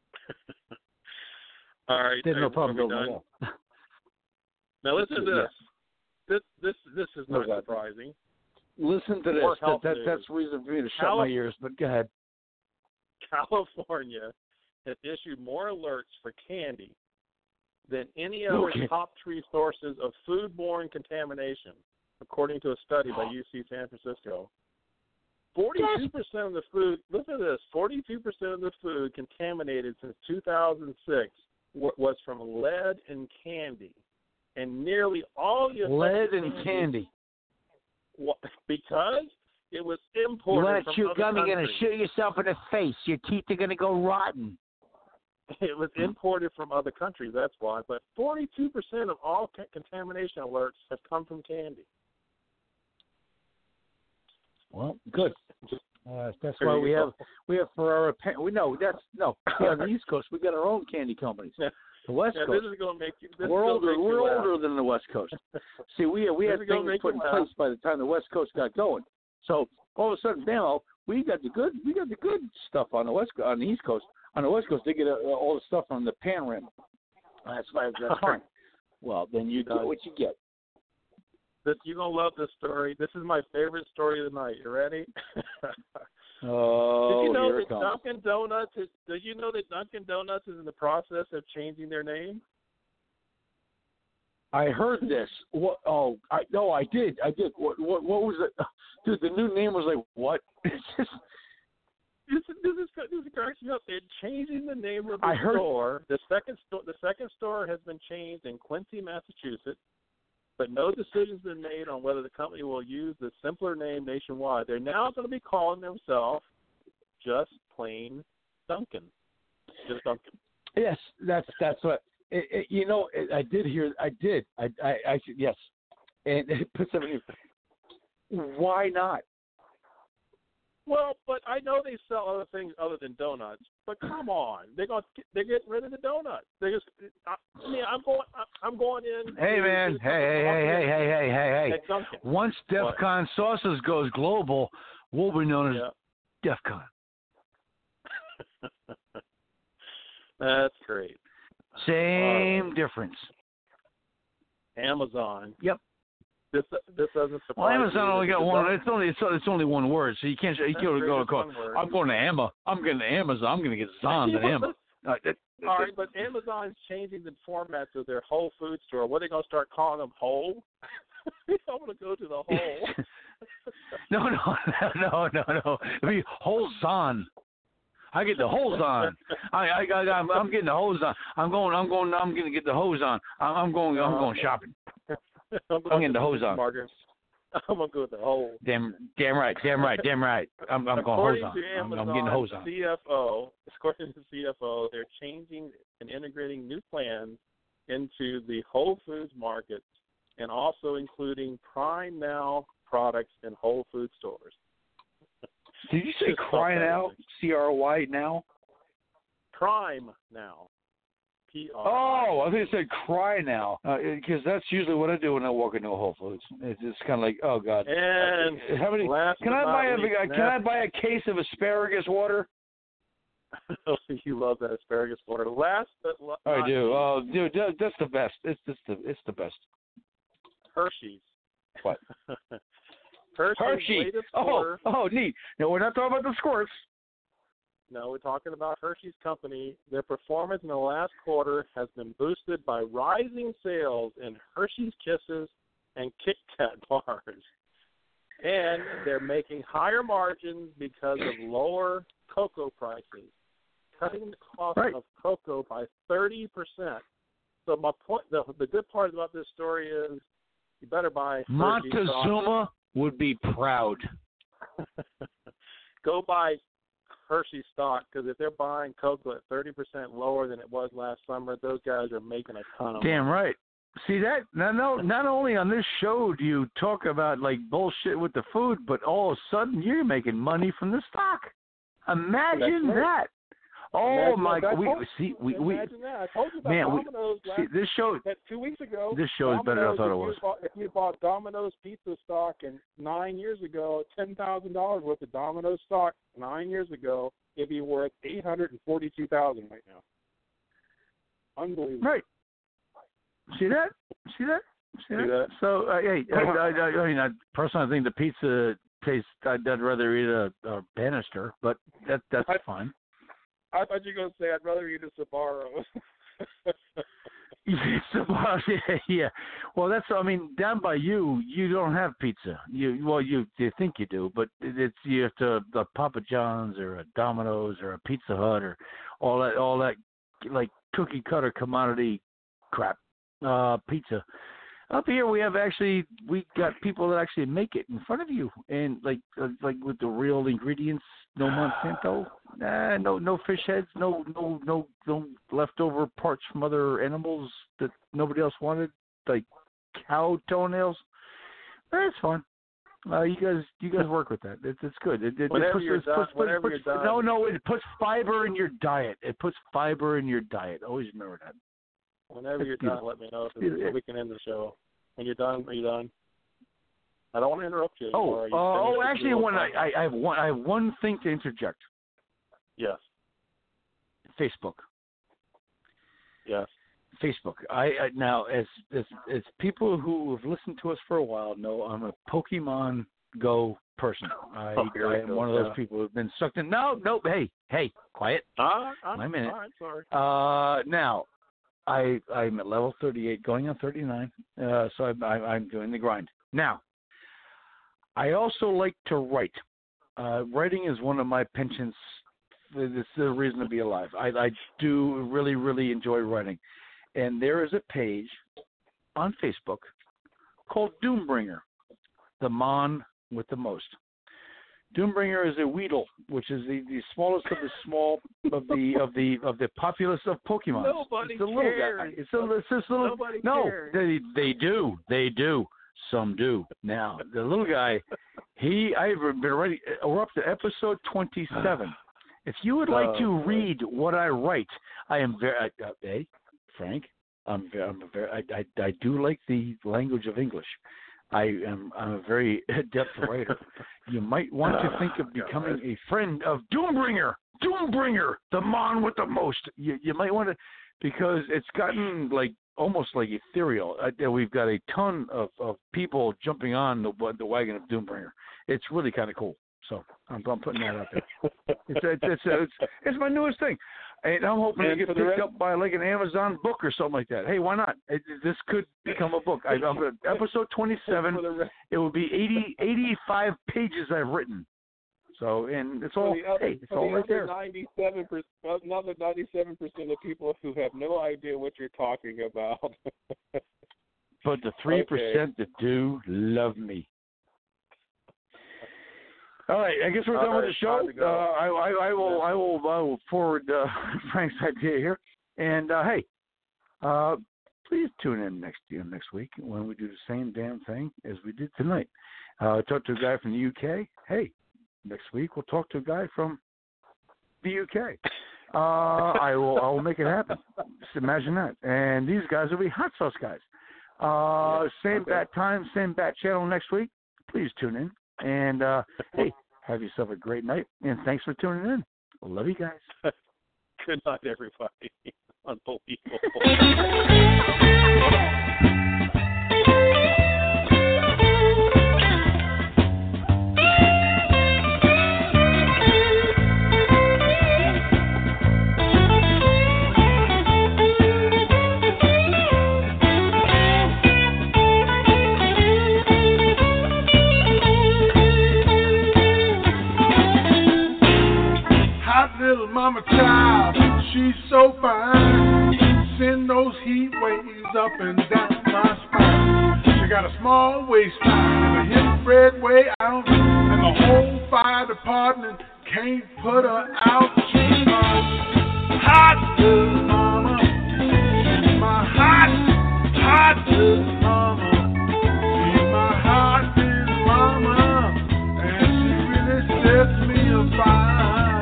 C: All right.
B: There's no problem building a wall.
C: Now listen to this. This is not surprising.
B: Listen to this. That's the reason for me to shut my ears. But go ahead.
C: California has issued more alerts for candy than any other top 3 sources of foodborne contamination, according to a study by UC San Francisco. 42% of the food, listen to this, 42% of the food contaminated since 2006 was from lead and candy. And nearly all the
B: lead and candy.
C: Because it was imported from other countries.
B: You're going to shoot yourself in the face. Your teeth are going to go rotten.
C: It was imported from other countries, that's why. But 42% of all contamination alerts have come from candy.
B: Well, good. That's why we have for our on the East Coast we got our own candy companies. The West Coast.
C: This is going to make you.
B: We're older than the West Coast. See, we had things put in place by the time the West Coast got going. So all of a sudden now we got the good stuff on the East Coast. On the West Coast, they get all the stuff from the Pan Rim. That's fine. Well, then you get what you get.
C: You're going to love this story. This is my favorite story of the night. You ready?
B: Oh,
C: did you know
B: here
C: that
B: it comes.
C: Did you know that Dunkin' Donuts is in the process of changing their name?
B: I heard this. What? Oh, I did. What was it? Dude, the new name was like what? It's just...
C: This cracks me up. They're changing the name of the store. The second store has been changed in Quincy, Massachusetts, but no decision's been made on whether the company will use the simpler name nationwide. They're now going to be calling themselves just plain Dunkin'. Just Dunkin'.
B: Yes, that's what. I did hear. I did. I yes. And put something. Why not?
C: Well, but I know they sell other things other than donuts. But come on, they're getting rid of the donuts. They just, I'm going in.
B: Hey man, hey. Once DEF CON sauces goes global, we'll be known as DEF CON.
C: That's great.
B: Same difference.
C: Amazon.
B: Yep.
C: This doesn't surprise
B: Well, Amazon
C: me.
B: only got one. It's only one word, so you can't. You can't go to call. I'm going to Emma. I'm going to Amazon. I'm going to get Zon and Emma.
C: All right, but Amazon's changing the formats of their Whole Food store. What are they going to start calling them? Whole? I want to go to the Whole.
B: No. I mean, Whole Zon. I get the hose on. I'm getting the hose on. I'm going to get the hose on. I'm going shopping. I'm getting the hose on.
C: I'm gonna go with the hole.
B: Damn right. I'm going hose on. I'm getting the hose on.
C: According to CFO, they're changing and integrating new plans into the Whole Foods markets, and also including Prime Now products in Whole Food stores.
B: Did you say Cry Now? CRY Now?
C: Prime Now. PR.
B: Oh, I think it said Cry Now, because that's usually what I do when I walk into a Whole Foods. It's just kind of like, oh God.
C: And
B: how many? Can I buy a case of asparagus water?
C: You love that asparagus water.
B: I do. Oh, dude, that's the best. It's the best.
C: Hershey's.
B: What?
C: Hershey.
B: Oh, neat. No, we're not talking about the squirts.
C: No, we're talking about Hershey's Company. Their performance in the last quarter has been boosted by rising sales in Hershey's Kisses and Kit Kat bars. And they're making higher margins because of lower cocoa prices, cutting the cost of cocoa by 30%. So my point, the good part about this story is you better buy
B: Montezuma would be proud.
C: Go buy Hershey stock, because if they're buying cocoa at 30% lower than it was last summer, those guys are making a ton of money.
B: Damn right. See that? Not only on this show do you talk about like bullshit with the food, but all of a sudden you're making money from the stock. Imagine that. Oh my God!
C: Imagine that. I told you about Domino's
B: this show
C: 2 weeks ago.
B: This show is better than I thought it was.
C: If you bought Domino's pizza stock 9 years ago, $10,000 worth of Domino's stock 9 years ago, it'd be worth $842,000 right now. Unbelievable.
B: Right. See that? So hey, I personally think the pizza tastes. I'd rather eat a banister, but that's fine.
C: I thought you were going to say I'd rather eat a Sbarro.
B: Yeah. Well, down by you don't have pizza. You think you do, but you have to the Papa John's or a Domino's or a Pizza Hut or all that like cookie cutter commodity crap pizza. Up here we got people that actually make it in front of you, and like with the real ingredients. No Monsanto, no fish heads, no leftover parts from other animals that nobody else wanted, like cow toenails. That's fine. You guys work with that. It's good. It puts fiber in your diet. It puts fiber in your diet. Always remember that.
C: Whenever you're done, let me know so we can end the show. When you're done, are you done? I don't want to interrupt you.
B: Actually, I have one thing to interject.
C: Yes.
B: Facebook.
C: Yes.
B: Facebook. I now, as people who have listened to us for a while know, I'm a Pokemon Go person. I am one of those people who've been sucked in. No, hey, quiet. My minute.
C: All right, sorry.
B: Now, I'm at level 38, going on 39. So I'm doing the grind now. I also like to write. Writing is one of my penchants. It's the reason to be alive. I do really, really enjoy writing. And there is a page on Facebook called Doombringer, the Mon with the most. Doombringer is a Weedle, which is the smallest of the small of the populace of Pokemon.
C: Nobody
B: it's a little
C: cares.
B: guy. It's this little.
C: Nobody
B: no,
C: cares.
B: they do. Some do. Now the little guy, I've been ready. We're up to episode 27. If you would like to read what I write, I am very. Hey, Frank, I'm very. I do like the language of English. I'm a very adept writer. You might want to think of becoming a friend of Doombringer, the man with the most. You might want to, because it's gotten almost like ethereal. We've got a ton of people jumping on the wagon of Doombringer. It's really kind of cool. So I'm putting that out there. It's my newest thing. And I'm hoping to get picked up by an Amazon book or something like that. Hey, why not? This could become a book. I'm episode 27. It will be 85 pages I've written. So, and it's all it's all right there.
C: 97%, another 97% of people who have no idea what you're talking about.
B: But the 3% that do love me. All right, I guess we're done with the show. I will forward Frank's idea here, and please tune in next week when we do the same damn thing as we did tonight. Talk to a guy from the UK. Hey, next week we'll talk to a guy from the UK. I will make it happen. Just imagine that. And these guys will be hot sauce guys. Same bat time, same bat channel next week. Please tune in. And, hey, have yourself a great night. And thanks for tuning in. Love you guys.
C: Good night, everybody. Unbelievable.
E: Little mama child, she's so fine. Send those heat waves up and down my spine. She got a small waistline and a hip spread way out, and the whole fire department can't put her out. She's my hot little mama. She's my hot little mama. She's my hot little mama, and she really sets me afire.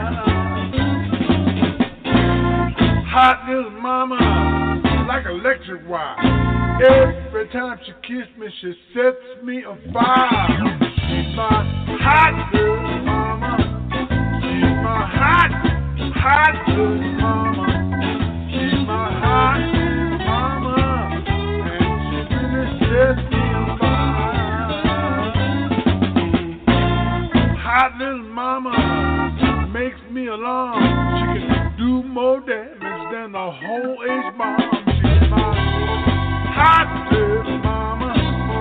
E: Hot little mama, like electric wire. Every time she kisses me, she sets me afire. She's my hot little mama. She's my hot little mama. She's my hot little mama, and she really sets me afire. Hot little mama makes me alarm. She can do more damage than the whole H-bomb. She's my hot little mama.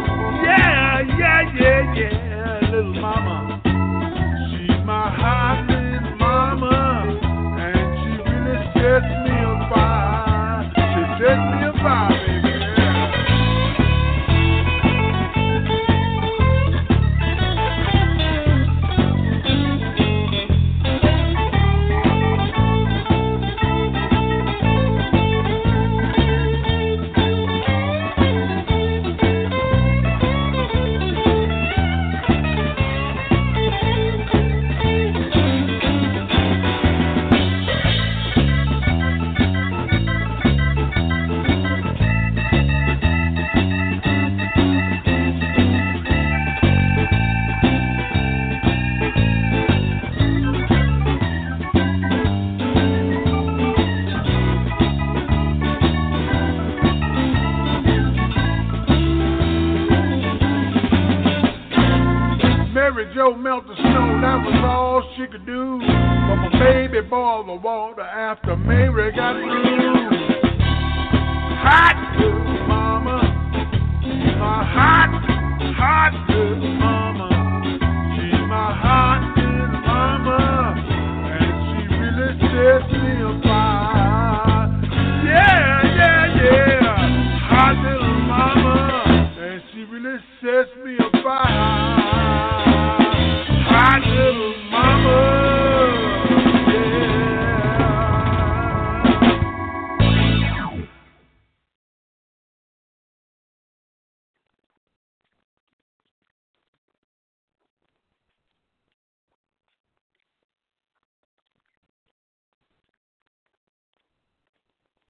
E: Yeah, little mama. She's my hot little mama, and she really sets me afire. She sets me afire, baby. Joe melt the snow, that was all she could do. But my baby boiled the water after Mary got through. Hot little mama, she's my hot little mama. She's my hot little mama, and she really sets me afire. Yeah, hot little mama, and she really sets me afire. bright little